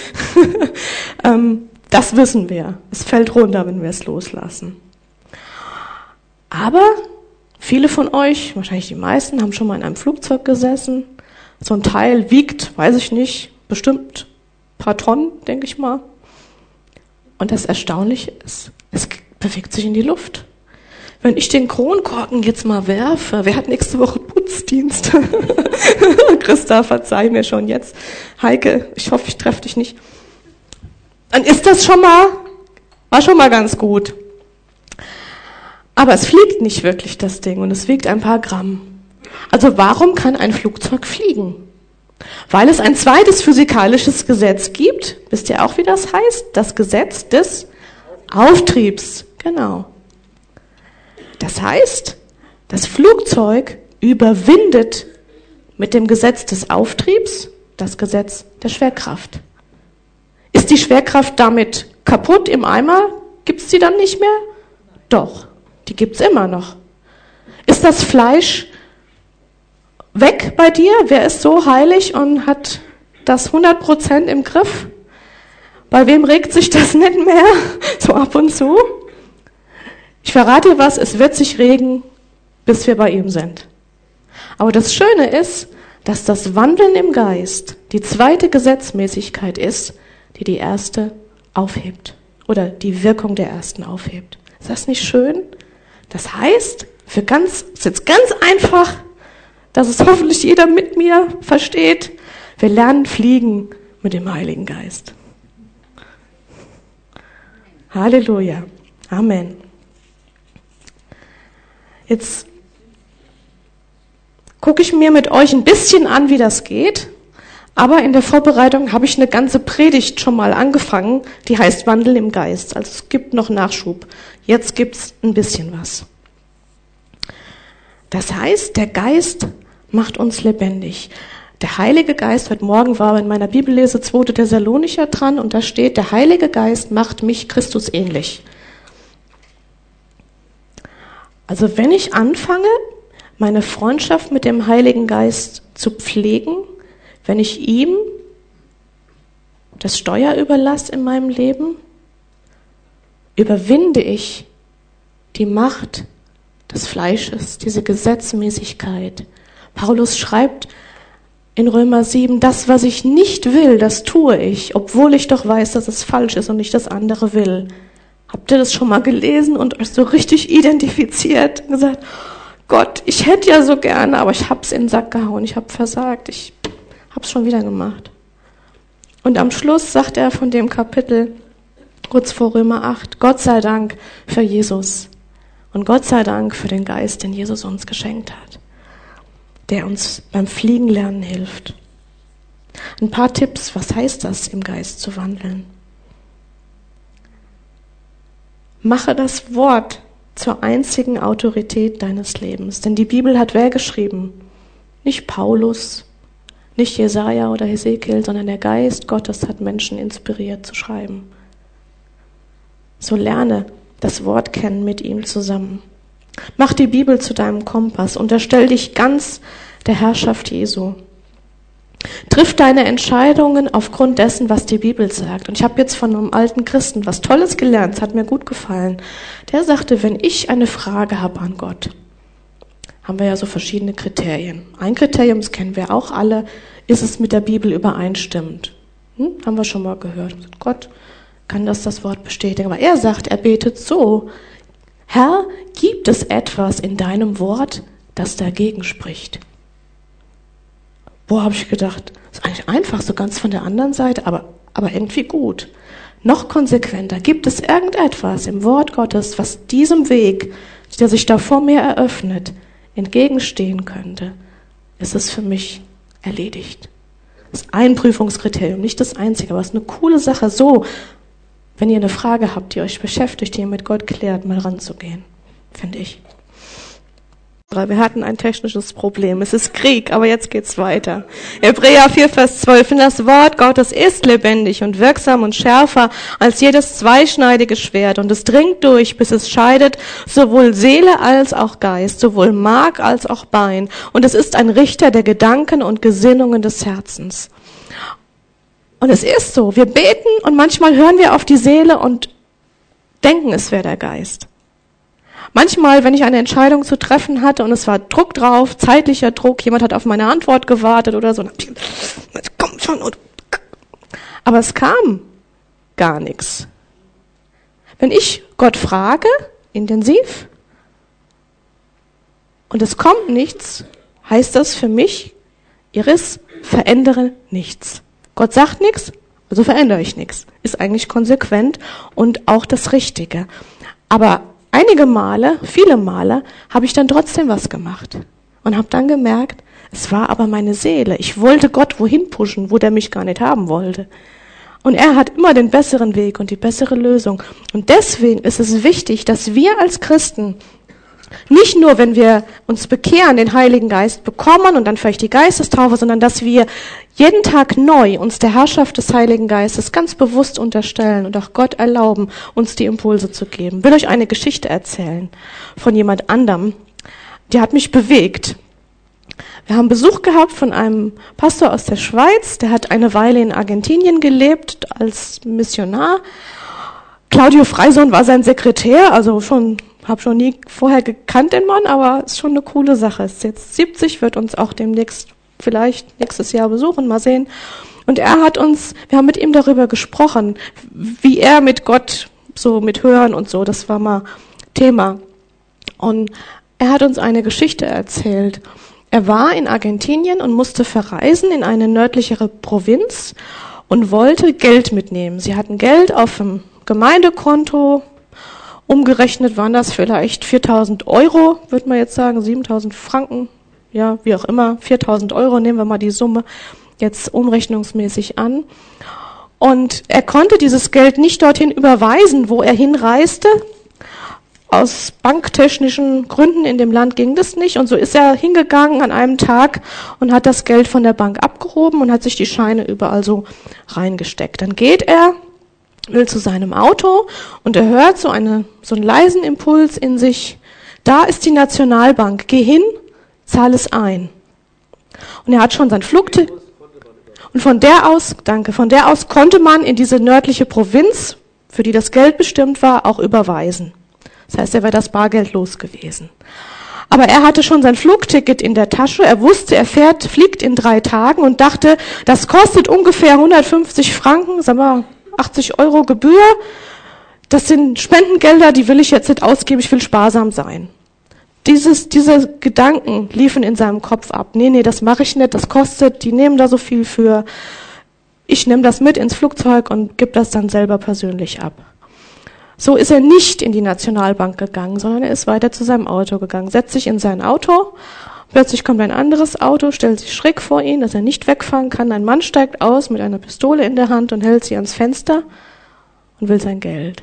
das wissen wir. Es fällt runter, wenn wir es loslassen. Aber viele von euch, wahrscheinlich die meisten, haben schon mal in einem Flugzeug gesessen. So ein Teil wiegt, weiß ich nicht, bestimmt ein paar Tonnen, denke ich mal. Und das Erstaunliche ist, es bewegt sich in die Luft. Wenn ich den Kronkorken jetzt mal werfe, wer hat nächste Woche Putzdienst? Christa, verzeih mir schon jetzt. Heike, ich hoffe, ich treffe dich nicht. Dann ist das war schon mal ganz gut. Aber es fliegt nicht wirklich, das Ding, und es wiegt ein paar Gramm. Also warum kann ein Flugzeug fliegen? Weil es ein zweites physikalisches Gesetz gibt. Wisst ihr auch, wie das heißt? Das Gesetz des Auftriebs. Genau. Das heißt, das Flugzeug überwindet mit dem Gesetz des Auftriebs das Gesetz der Schwerkraft. Ist die Schwerkraft damit kaputt im Eimer? Gibt's die dann nicht mehr? Doch. Die gibt's immer noch. Ist das Fleisch weg bei dir? Wer ist so heilig und hat das 100% im Griff? Bei wem regt sich das nicht mehr? So ab und zu? Ich verrate dir was, es wird sich regen, bis wir bei ihm sind. Aber das Schöne ist, dass das Wandeln im Geist die zweite Gesetzmäßigkeit ist, die die erste aufhebt. Oder die Wirkung der ersten aufhebt. Ist das nicht schön? Das heißt, ist jetzt ganz einfach, dass es hoffentlich jeder mit mir versteht, wir lernen fliegen mit dem Heiligen Geist. Halleluja. Amen. Jetzt gucke ich mir mit euch ein bisschen an, wie das geht. Aber in der Vorbereitung habe ich eine ganze Predigt schon mal angefangen, die heißt Wandeln im Geist. Also es gibt noch Nachschub. Jetzt gibt's ein bisschen was. Das heißt, der Geist macht uns lebendig. Der Heilige Geist, heute Morgen war in meiner Bibellese 2. Thessalonicher dran und da steht, der Heilige Geist macht mich Christus ähnlich. Also wenn ich anfange, meine Freundschaft mit dem Heiligen Geist zu pflegen, wenn ich ihm das Steuer überlasse in meinem Leben? Überwinde ich die Macht des Fleisches, diese Gesetzmäßigkeit? Paulus schreibt in Römer 7, das, was ich nicht will, das tue ich, obwohl ich doch weiß, dass es falsch ist und ich das andere will. Habt ihr das schon mal gelesen und euch so richtig identifiziert und gesagt, Gott, ich hätte ja so gerne, aber ich hab's in den Sack gehauen, ich hab versagt, ich hab's schon wieder gemacht. Und am Schluss sagt er von dem Kapitel, kurz vor Römer 8, Gott sei Dank für Jesus und Gott sei Dank für den Geist, den Jesus uns geschenkt hat, der uns beim Fliegenlernen hilft. Ein paar Tipps, was heißt das, im Geist zu wandeln? Mache das Wort zur einzigen Autorität deines Lebens. Denn die Bibel hat wer geschrieben? Nicht Paulus, nicht Jesaja oder Hesekiel, sondern der Geist Gottes hat Menschen inspiriert zu schreiben. So lerne das Wort kennen mit ihm zusammen. Mach die Bibel zu deinem Kompass, unterstell dich ganz der Herrschaft Jesu. Triff deine Entscheidungen aufgrund dessen, was die Bibel sagt. Und ich habe jetzt von einem alten Christen was Tolles gelernt, es hat mir gut gefallen. Der sagte, wenn ich eine Frage habe an Gott, haben wir ja so verschiedene Kriterien. Ein Kriterium, das kennen wir auch alle, ist es mit der Bibel übereinstimmend. Haben wir schon mal gehört. Gott kann das Wort bestätigen. Aber er sagt, er betet so, Herr, gibt es etwas in deinem Wort, das dagegen spricht? Boah, habe ich gedacht, ist eigentlich einfach, so ganz von der anderen Seite, aber irgendwie gut. Noch konsequenter, gibt es irgendetwas im Wort Gottes, was diesem Weg, der sich da vor mir eröffnet, entgegenstehen könnte, ist es für mich erledigt. Das ist ein Prüfungskriterium, nicht das einzige, aber es ist eine coole Sache, so, wenn ihr eine Frage habt, die euch beschäftigt, die ihr mit Gott klärt, mal ranzugehen, finde ich. Wir hatten ein technisches Problem. Es ist Krieg, aber jetzt geht's weiter. Hebräer 4, Vers 12. Denn das Wort Gottes ist lebendig und wirksam und schärfer als jedes zweischneidige Schwert. Und es dringt durch, bis es scheidet sowohl Seele als auch Geist, sowohl Mark als auch Bein. Und es ist ein Richter der Gedanken und Gesinnungen des Herzens. Und es ist so. Wir beten und manchmal hören wir auf die Seele und denken, es wäre der Geist. Manchmal, wenn ich eine Entscheidung zu treffen hatte und es war Druck drauf, zeitlicher Druck, jemand hat auf meine Antwort gewartet oder so, kommt schon. Aber es kam gar nichts. Wenn ich Gott frage, intensiv, und es kommt nichts, heißt das für mich, Iris, verändere nichts. Gott sagt nichts, also verändere ich nichts. Ist eigentlich konsequent und auch das Richtige. Aber einige Male, viele Male, habe ich dann trotzdem was gemacht und habe dann gemerkt, es war aber meine Seele. Ich wollte Gott wohin pushen, wo der mich gar nicht haben wollte. Und er hat immer den besseren Weg und die bessere Lösung. Und deswegen ist es wichtig, dass wir als Christen nicht nur, wenn wir uns bekehren, den Heiligen Geist bekommen und dann vielleicht die Geistestaufe, sondern dass wir jeden Tag neu uns der Herrschaft des Heiligen Geistes ganz bewusst unterstellen und auch Gott erlauben, uns die Impulse zu geben. Ich will euch eine Geschichte erzählen von jemand anderem, die hat mich bewegt. Wir haben Besuch gehabt von einem Pastor aus der Schweiz, der hat eine Weile in Argentinien gelebt als Missionar. Claudio Freison war sein Sekretär, also habe schon nie vorher gekannt den Mann, aber ist schon eine coole Sache. Ist jetzt 70, wird uns auch demnächst vielleicht nächstes Jahr besuchen, mal sehen. Und wir haben mit ihm darüber gesprochen, wie er mit Gott, so mit Hören und so, das war mal Thema. Und er hat uns eine Geschichte erzählt. Er war in Argentinien und musste verreisen in eine nördlichere Provinz und wollte Geld mitnehmen. Sie hatten Geld auf dem Gemeindekonto. Umgerechnet waren das vielleicht 4.000 Euro, würde man jetzt sagen, 7.000 Franken, ja, wie auch immer, 4.000 Euro, nehmen wir mal die Summe jetzt umrechnungsmäßig an. Und er konnte dieses Geld nicht dorthin überweisen, wo er hinreiste. Aus banktechnischen Gründen in dem Land ging das nicht. Und so ist er hingegangen an einem Tag und hat das Geld von der Bank abgehoben und hat sich die Scheine überall so reingesteckt. Dann geht er, will zu seinem Auto und er hört so einen leisen Impuls in sich. Da ist die Nationalbank. Geh hin, zahle es ein. Und er hat schon sein Flugticket. Und von der aus konnte man in diese nördliche Provinz, für die das Geld bestimmt war, auch überweisen. Das heißt, er wäre das Bargeld los gewesen. Aber er hatte schon sein Flugticket in der Tasche. Er wusste, fliegt in 3 Tagen und dachte, das kostet ungefähr 150 Franken, sagen wir 80 € Gebühr. Das sind Spendengelder, die will ich jetzt nicht ausgeben, ich will sparsam sein. Diese Gedanken liefen in seinem Kopf ab. Nee, das mache ich nicht, das kostet, die nehmen da so viel für. Ich nehme das mit ins Flugzeug und gebe das dann selber persönlich ab. So ist er nicht in die Nationalbank gegangen, sondern er ist weiter zu seinem Auto gegangen, setzt sich in sein Auto, plötzlich kommt ein anderes Auto, stellt sich schräg vor ihn, dass er nicht wegfahren kann. Ein Mann steigt aus mit einer Pistole in der Hand und hält sie ans Fenster und will sein Geld.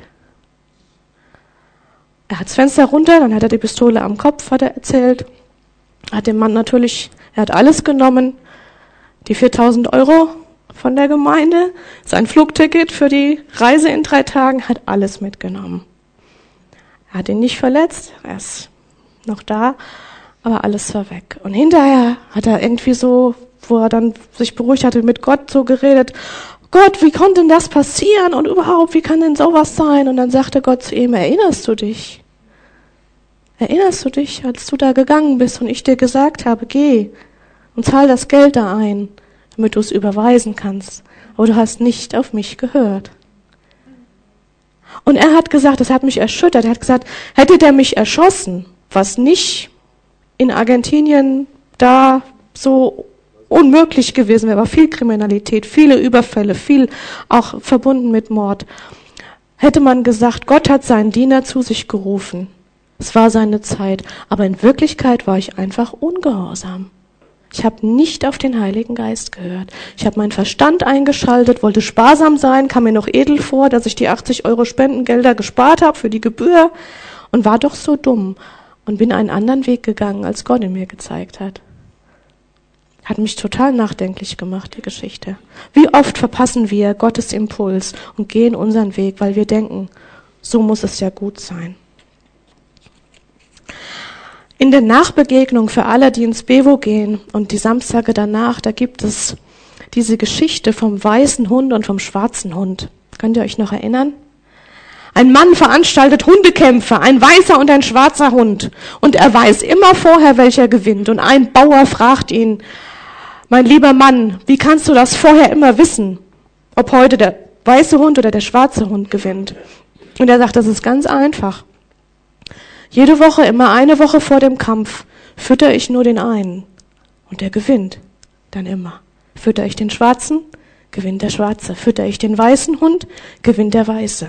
Er hat das Fenster runter, dann hat er die Pistole am Kopf, hat er erzählt. Hat dem Mann natürlich, er hat alles genommen, die 4.000 € von der Gemeinde, sein Flugticket für die Reise in 3 Tagen, hat alles mitgenommen. Er hat ihn nicht verletzt, er ist noch da, aber alles war weg. Und hinterher hat er irgendwie so, wo er dann sich beruhigt hatte, mit Gott so geredet, Gott, wie konnte denn das passieren und überhaupt, wie kann denn sowas sein? Und dann sagte Gott zu ihm, erinnerst du dich? Erinnerst du dich, als du da gegangen bist und ich dir gesagt habe, geh und zahl das Geld da ein, damit du es überweisen kannst. Aber du hast nicht auf mich gehört. Und er hat gesagt, das hat mich erschüttert, er hat gesagt, hätte der mich erschossen, was nicht in Argentinien da so unmöglich gewesen wäre, war viel Kriminalität, viele Überfälle, viel auch verbunden mit Mord, hätte man gesagt, Gott hat seinen Diener zu sich gerufen. Es war seine Zeit, aber in Wirklichkeit war ich einfach ungehorsam. Ich habe nicht auf den Heiligen Geist gehört. Ich habe meinen Verstand eingeschaltet, wollte sparsam sein, kam mir noch edel vor, dass ich die 80 € Spendengelder gespart habe für die Gebühr und war doch so dumm und bin einen anderen Weg gegangen, als Gott ihn mir gezeigt hat. Hat mich total nachdenklich gemacht, die Geschichte. Wie oft verpassen wir Gottes Impuls und gehen unseren Weg, weil wir denken, so muss es ja gut sein. In der Nachbegegnung für alle, die ins Bevo gehen und die Samstage danach, da gibt es diese Geschichte vom weißen Hund und vom schwarzen Hund. Könnt ihr euch noch erinnern? Ein Mann veranstaltet Hundekämpfe, ein weißer und ein schwarzer Hund. Und er weiß immer vorher, welcher gewinnt. Und ein Bauer fragt ihn, mein lieber Mann, wie kannst du das vorher immer wissen, ob heute der weiße Hund oder der schwarze Hund gewinnt? Und er sagt, das ist ganz einfach. Jede Woche, immer eine Woche vor dem Kampf, fütter ich nur den einen. Und der gewinnt dann immer. Fütter ich den Schwarzen, gewinnt der Schwarze. Fütter ich den weißen Hund, gewinnt der Weiße.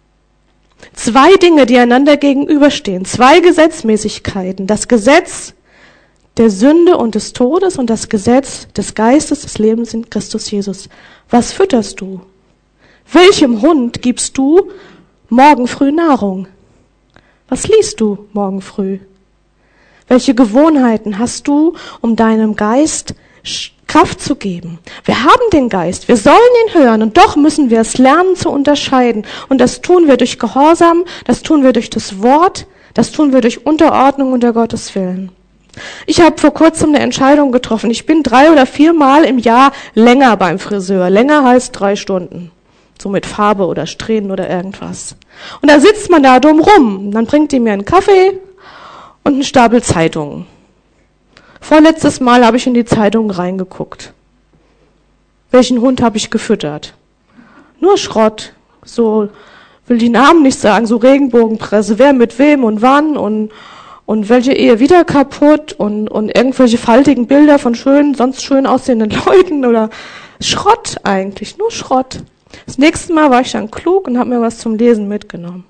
2 Dinge, die einander gegenüberstehen. 2 Gesetzmäßigkeiten. Das Gesetz der Sünde und des Todes und das Gesetz des Geistes des Lebens in Christus Jesus. Was fütterst du? Welchem Hund gibst du morgen früh Nahrung? Was liest du morgen früh? Welche Gewohnheiten hast du, um deinem Geist Kraft zu geben? Wir haben den Geist, wir sollen ihn hören und doch müssen wir es lernen zu unterscheiden. Und das tun wir durch Gehorsam, das tun wir durch das Wort, das tun wir durch Unterordnung unter Gottes Willen. Ich habe vor kurzem eine Entscheidung getroffen. Ich bin 3 oder 4 Mal im Jahr länger beim Friseur. Länger heißt 3 Stunden. So mit Farbe oder Strähnen oder irgendwas. Und da sitzt man da dumm rum. Dann bringt die mir einen Kaffee und einen Stapel Zeitungen. Vorletztes Mal habe ich in die Zeitung reingeguckt. Welchen Hund habe ich gefüttert? Nur Schrott. So, will die Namen nicht sagen, so Regenbogenpresse. Wer mit wem und wann und welche Ehe wieder kaputt und irgendwelche faltigen Bilder von sonst schön aussehenden Leuten oder Schrott eigentlich, nur Schrott. Das nächste Mal war ich dann klug und habe mir was zum Lesen mitgenommen.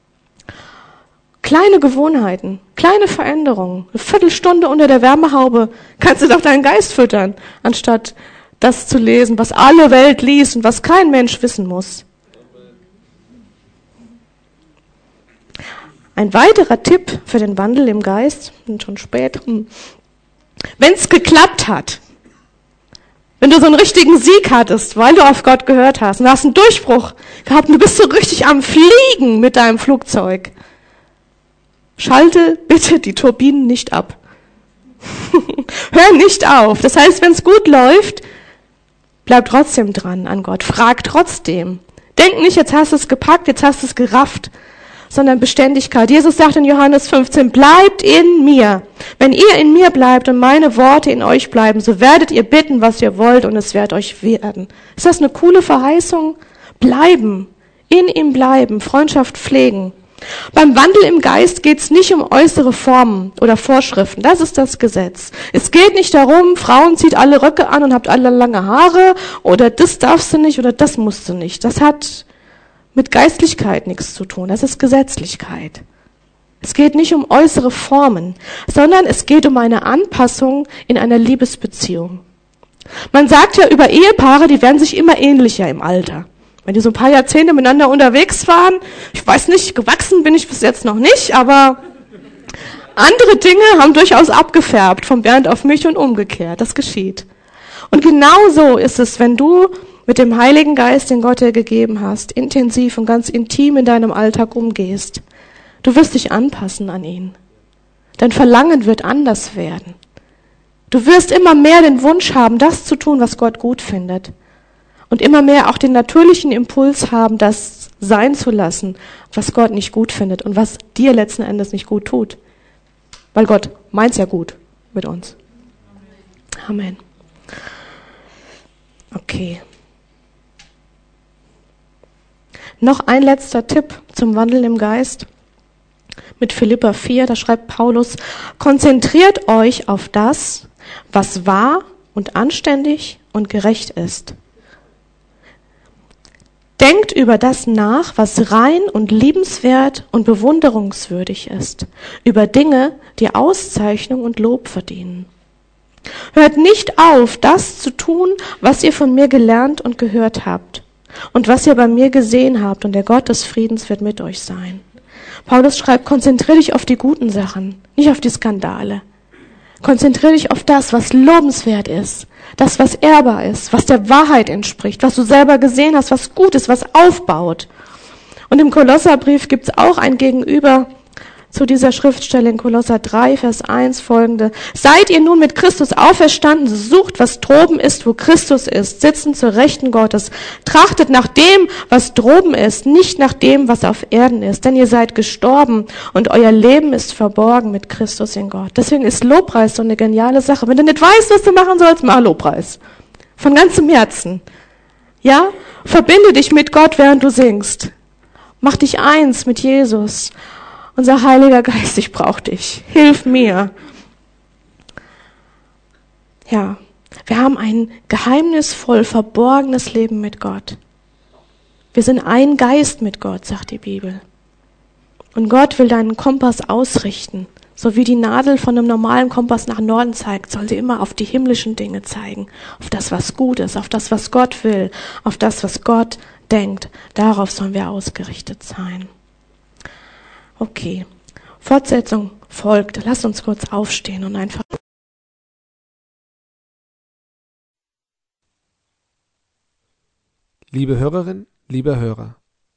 Kleine Gewohnheiten, kleine Veränderungen. Eine Viertelstunde unter der Wärmehaube kannst du doch deinen Geist füttern, anstatt das zu lesen, was alle Welt liest und was kein Mensch wissen muss. Ein weiterer Tipp für den Wandel im Geist, und schon spät, wenn es geklappt hat, wenn du so einen richtigen Sieg hattest, weil du auf Gott gehört hast und hast einen Durchbruch gehabt und du bist so richtig am Fliegen mit deinem Flugzeug, schalte bitte die Turbinen nicht ab. Hör nicht auf. Das heißt, wenn es gut läuft, bleib trotzdem dran an Gott. Frag trotzdem. Denk nicht, jetzt hast du es gepackt, jetzt hast du es gerafft, sondern Beständigkeit. Jesus sagt in Johannes 15, bleibt in mir. Wenn ihr in mir bleibt und meine Worte in euch bleiben, so werdet ihr bitten, was ihr wollt, und es wird euch werden. Ist das eine coole Verheißung? Bleiben. In ihm bleiben. Freundschaft pflegen. Beim Wandel im Geist geht es nicht um äußere Formen oder Vorschriften. Das ist das Gesetz. Es geht nicht darum, Frauen zieht alle Röcke an und habt alle lange Haare oder das darfst du nicht oder das musst du nicht. Das hat mit Geistlichkeit nichts zu tun. Das ist Gesetzlichkeit. Es geht nicht um äußere Formen, sondern es geht um eine Anpassung in einer Liebesbeziehung. Man sagt ja über Ehepaare, die werden sich immer ähnlicher im Alter. Wenn die so ein paar Jahrzehnte miteinander unterwegs waren, ich weiß nicht, gewachsen bin ich bis jetzt noch nicht, aber andere Dinge haben durchaus abgefärbt, von Bernd auf mich und umgekehrt. Das geschieht. Und genauso ist es, wenn du mit dem Heiligen Geist, den Gott dir gegeben hast, intensiv und ganz intim in deinem Alltag umgehst. Du wirst dich anpassen an ihn. Dein Verlangen wird anders werden. Du wirst immer mehr den Wunsch haben, das zu tun, was Gott gut findet. Und immer mehr auch den natürlichen Impuls haben, das sein zu lassen, was Gott nicht gut findet und was dir letzten Endes nicht gut tut. Weil Gott meint's ja gut mit uns. Amen. Okay. Noch ein letzter Tipp zum Wandel im Geist. Mit Philipper 4, da schreibt Paulus, konzentriert euch auf das, was wahr und anständig und gerecht ist. Denkt über das nach, was rein und liebenswert und bewunderungswürdig ist, über Dinge, die Auszeichnung und Lob verdienen. Hört nicht auf, das zu tun, was ihr von mir gelernt und gehört habt und was ihr bei mir gesehen habt, und der Gott des Friedens wird mit euch sein. Paulus schreibt, konzentriere dich auf die guten Sachen, nicht auf die Skandale. Konzentriere dich auf das, was lobenswert ist, das, was ehrbar ist, was der Wahrheit entspricht, was du selber gesehen hast, was gut ist, was aufbaut. Und im Kolosserbrief gibt es auch ein Gegenüber zu dieser Schriftstelle in Kolosser 3, Vers 1 folgende. Seid ihr nun mit Christus auferstanden, sucht, was droben ist, wo Christus ist, sitzend zur Rechten Gottes. Trachtet nach dem, was droben ist, nicht nach dem, was auf Erden ist. Denn ihr seid gestorben und euer Leben ist verborgen mit Christus in Gott. Deswegen ist Lobpreis so eine geniale Sache. Wenn du nicht weißt, was du machen sollst, mach Lobpreis. Von ganzem Herzen. Ja? Verbinde dich mit Gott, während du singst. Mach dich eins mit Jesus. Unser Heiliger Geist, ich brauche dich. Hilf mir. Ja, wir haben ein geheimnisvoll verborgenes Leben mit Gott. Wir sind ein Geist mit Gott, sagt die Bibel. Und Gott will deinen Kompass ausrichten. So wie die Nadel von einem normalen Kompass nach Norden zeigt, soll sie immer auf die himmlischen Dinge zeigen. Auf das, was gut ist, auf das, was Gott will, auf das, was Gott denkt. Darauf sollen wir ausgerichtet sein. Okay, Fortsetzung folgt. Lasst uns kurz aufstehen und einfach... Liebe Hörerin, lieber Hörer,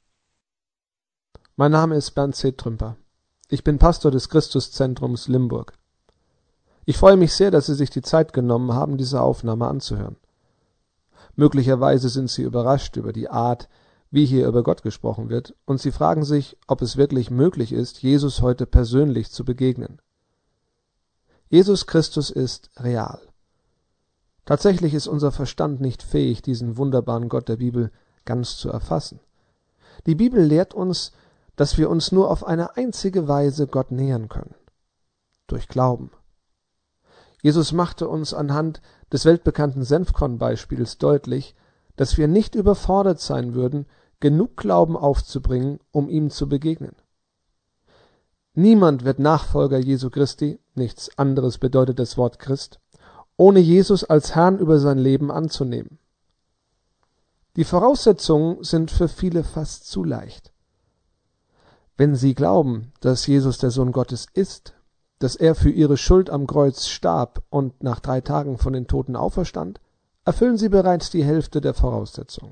mein Name ist Bernd C. Trümper. Ich bin Pastor des Christuszentrums Limburg. Ich freue mich sehr, dass Sie sich die Zeit genommen haben, diese Aufnahme anzuhören. Möglicherweise sind Sie überrascht über die Art, wie hier über Gott gesprochen wird, und Sie fragen sich, ob es wirklich möglich ist, Jesus heute persönlich zu begegnen. Jesus Christus ist real. Tatsächlich ist unser Verstand nicht fähig, diesen wunderbaren Gott der Bibel ganz zu erfassen. Die Bibel lehrt uns, dass wir uns nur auf eine einzige Weise Gott nähern können: durch Glauben. Jesus machte uns anhand des weltbekannten Senfkorn-Beispiels deutlich, dass wir nicht überfordert sein würden, genug Glauben aufzubringen, um ihm zu begegnen. Niemand wird Nachfolger Jesu Christi, nichts anderes bedeutet das Wort Christ, ohne Jesus als Herrn über sein Leben anzunehmen. Die Voraussetzungen sind für viele fast zu leicht. Wenn sie glauben, dass Jesus der Sohn Gottes ist, dass er für ihre Schuld am Kreuz starb und nach 3 Tagen von den Toten auferstand, erfüllen sie bereits die Hälfte der Voraussetzungen.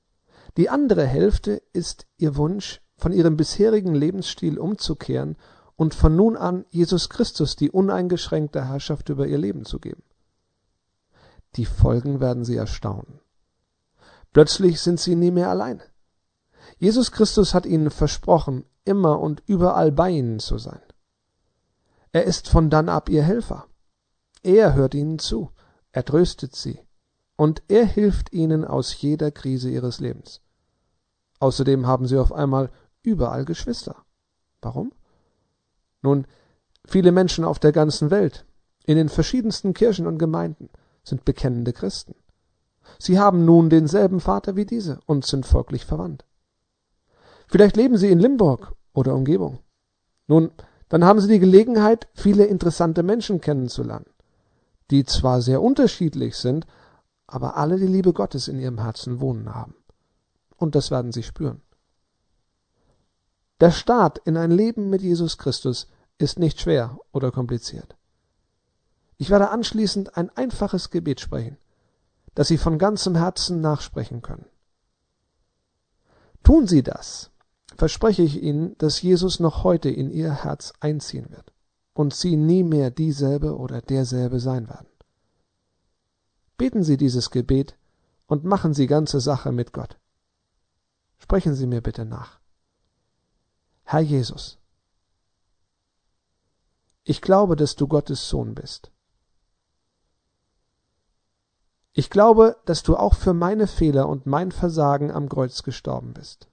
Die andere Hälfte ist ihr Wunsch, von ihrem bisherigen Lebensstil umzukehren und von nun an Jesus Christus die uneingeschränkte Herrschaft über ihr Leben zu geben. Die Folgen werden sie erstaunen. Plötzlich sind sie nie mehr allein. Jesus Christus hat ihnen versprochen, immer und überall bei ihnen zu sein. Er ist von dann ab ihr Helfer. Er hört ihnen zu, er tröstet sie und er hilft ihnen aus jeder Krise ihres Lebens. Außerdem haben sie auf einmal überall Geschwister. Warum? Nun, viele Menschen auf der ganzen Welt, in den verschiedensten Kirchen und Gemeinden, sind bekennende Christen. Sie haben nun denselben Vater wie diese und sind folglich verwandt. Vielleicht leben sie in Limburg oder Umgebung. Nun, dann haben sie die Gelegenheit, viele interessante Menschen kennenzulernen, die zwar sehr unterschiedlich sind, aber alle die Liebe Gottes in ihrem Herzen wohnen haben. Und das werden sie spüren. Der Start in ein Leben mit Jesus Christus ist nicht schwer oder kompliziert. Ich werde anschließend ein einfaches Gebet sprechen, das Sie von ganzem Herzen nachsprechen können. Tun Sie das, verspreche ich Ihnen, dass Jesus noch heute in Ihr Herz einziehen wird und Sie nie mehr dieselbe oder derselbe sein werden. Beten Sie dieses Gebet und machen Sie ganze Sache mit Gott. Sprechen Sie mir bitte nach. Herr Jesus, ich glaube, dass du Gottes Sohn bist. Ich glaube, dass du auch für meine Fehler und mein Versagen am Kreuz gestorben bist.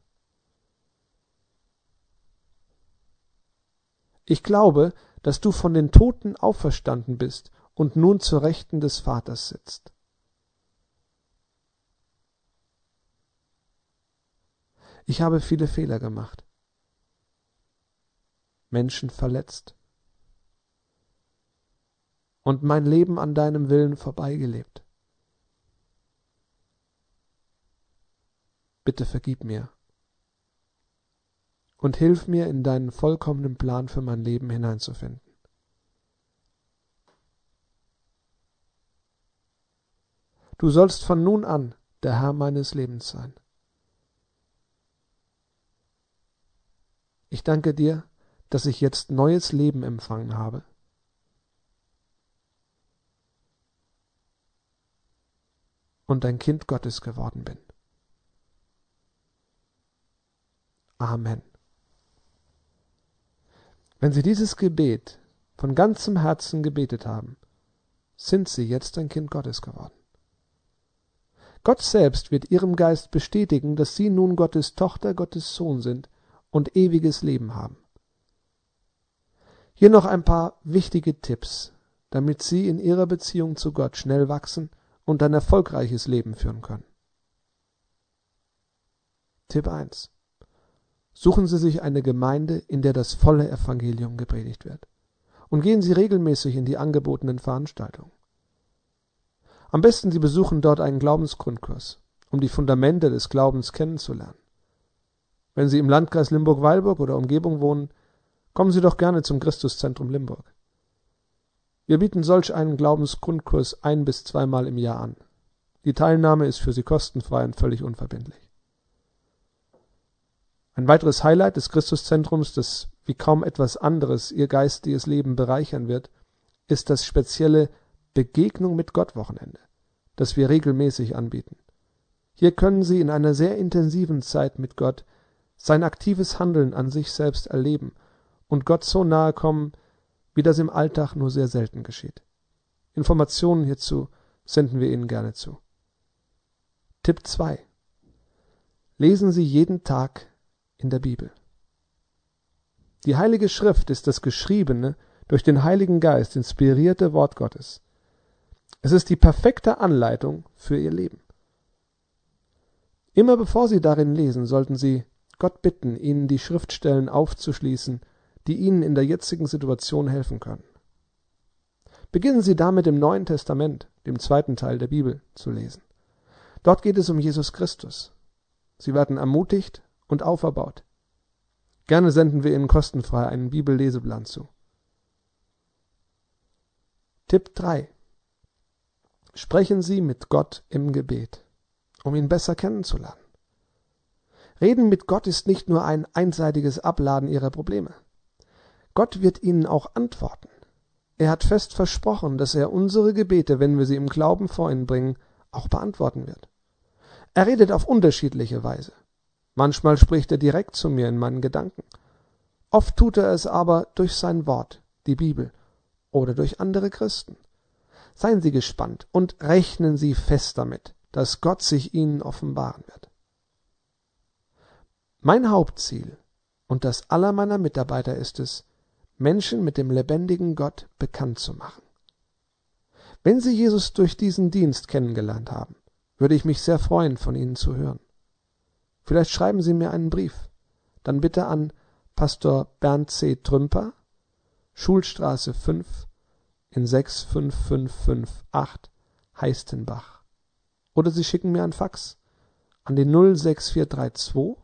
Ich glaube, dass du von den Toten auferstanden bist und nun zur Rechten des Vaters sitzt. Ich habe viele Fehler gemacht, Menschen verletzt und mein Leben an deinem Willen vorbeigelebt. Bitte vergib mir und hilf mir, in deinen vollkommenen Plan für mein Leben hineinzufinden. Du sollst von nun an der Herr meines Lebens sein. Ich danke dir, dass ich jetzt neues Leben empfangen habe. Und ein Kind Gottes geworden bin. Amen. Wenn Sie dieses Gebet von ganzem Herzen gebetet haben, sind Sie jetzt ein Kind Gottes geworden. Gott selbst wird Ihrem Geist bestätigen, dass Sie nun Gottes Tochter, Gottes Sohn sind und ewiges Leben haben. Hier noch ein paar wichtige Tipps, damit Sie in Ihrer Beziehung zu Gott schnell wachsen und ein erfolgreiches Leben führen können. Tipp 1. Suchen Sie sich eine Gemeinde, in der das volle Evangelium gepredigt wird. Und gehen Sie regelmäßig in die angebotenen Veranstaltungen. Am besten Sie besuchen dort einen Glaubensgrundkurs, um die Fundamente des Glaubens kennenzulernen. Wenn Sie im Landkreis Limburg-Weilburg oder Umgebung wohnen, kommen Sie doch gerne zum Christuszentrum Limburg. Wir bieten solch einen Glaubensgrundkurs 1- bis 2-mal im Jahr an. Die Teilnahme ist für Sie kostenfrei und völlig unverbindlich. Ein weiteres Highlight des Christuszentrums, das wie kaum etwas anderes Ihr geistiges Leben bereichern wird, ist das spezielle Begegnung mit Gott Wochenende, das wir regelmäßig anbieten. Hier können Sie in einer sehr intensiven Zeit mit Gott sein aktives Handeln an sich selbst erleben und Gott so nahe kommen, wie das im Alltag nur sehr selten geschieht. Informationen hierzu senden wir Ihnen gerne zu. Tipp 2. Lesen Sie jeden Tag in der Bibel. Die Heilige Schrift ist das geschriebene, durch den Heiligen Geist inspirierte Wort Gottes. Es ist die perfekte Anleitung für Ihr Leben. Immer bevor Sie darin lesen, sollten Sie Gott bitten, Ihnen die Schriftstellen aufzuschließen, die Ihnen in der jetzigen Situation helfen können. Beginnen Sie damit im Neuen Testament, dem 2. Teil der Bibel, zu lesen. Dort geht es um Jesus Christus. Sie werden ermutigt und auferbaut. Gerne senden wir Ihnen kostenfrei einen Bibelleseplan zu. Tipp 3. Sprechen Sie mit Gott im Gebet, um ihn besser kennenzulernen. Reden mit Gott ist nicht nur ein einseitiges Abladen Ihrer Probleme. Gott wird ihnen auch antworten. Er hat fest versprochen, dass er unsere Gebete, wenn wir sie im Glauben vor ihn bringen, auch beantworten wird. Er redet auf unterschiedliche Weise. Manchmal spricht er direkt zu mir in meinen Gedanken. Oft tut er es aber durch sein Wort, die Bibel, oder durch andere Christen. Seien Sie gespannt und rechnen Sie fest damit, dass Gott sich Ihnen offenbaren wird. Mein Hauptziel und das aller meiner Mitarbeiter ist es, Menschen mit dem lebendigen Gott bekannt zu machen. Wenn Sie Jesus durch diesen Dienst kennengelernt haben, würde ich mich sehr freuen, von Ihnen zu hören. Vielleicht schreiben Sie mir einen Brief, dann bitte an Pastor Bernd C. Trümper, Schulstraße 5 in 65558 Heistenbach. Oder Sie schicken mir ein Fax an die 06432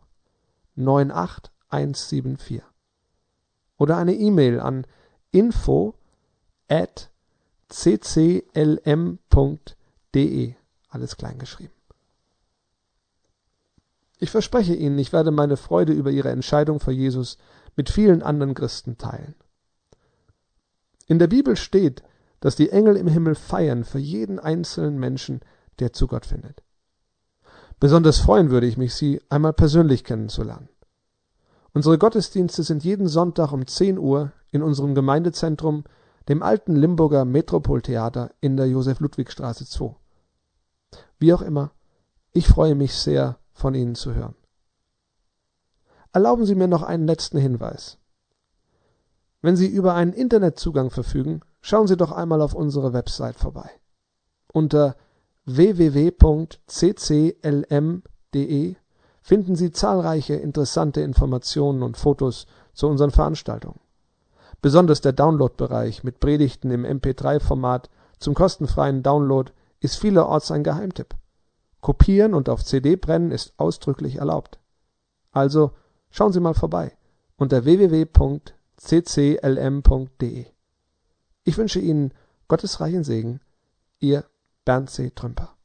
98174. Oder eine E-Mail an info@cclm.de, alles klein geschrieben. Ich verspreche Ihnen, ich werde meine Freude über Ihre Entscheidung für Jesus mit vielen anderen Christen teilen. In der Bibel steht, dass die Engel im Himmel feiern für jeden einzelnen Menschen, der zu Gott findet. Besonders freuen würde ich mich, Sie einmal persönlich kennenzulernen. Unsere Gottesdienste sind jeden Sonntag um 10 Uhr in unserem Gemeindezentrum, dem alten Limburger Metropoltheater in der Josef-Ludwig-Straße 2. Wie auch immer, ich freue mich sehr, von Ihnen zu hören. Erlauben Sie mir noch einen letzten Hinweis. Wenn Sie über einen Internetzugang verfügen, schauen Sie doch einmal auf unsere Website vorbei. Unter www.cclm.de finden Sie zahlreiche interessante Informationen und Fotos zu unseren Veranstaltungen. Besonders der Download-Bereich mit Predigten im MP3-Format zum kostenfreien Download ist vielerorts ein Geheimtipp. Kopieren und auf CD brennen ist ausdrücklich erlaubt. Also schauen Sie mal vorbei unter www.cclm.de. Ich wünsche Ihnen Gottes reichen Segen, Ihr Bernd C. Trümper.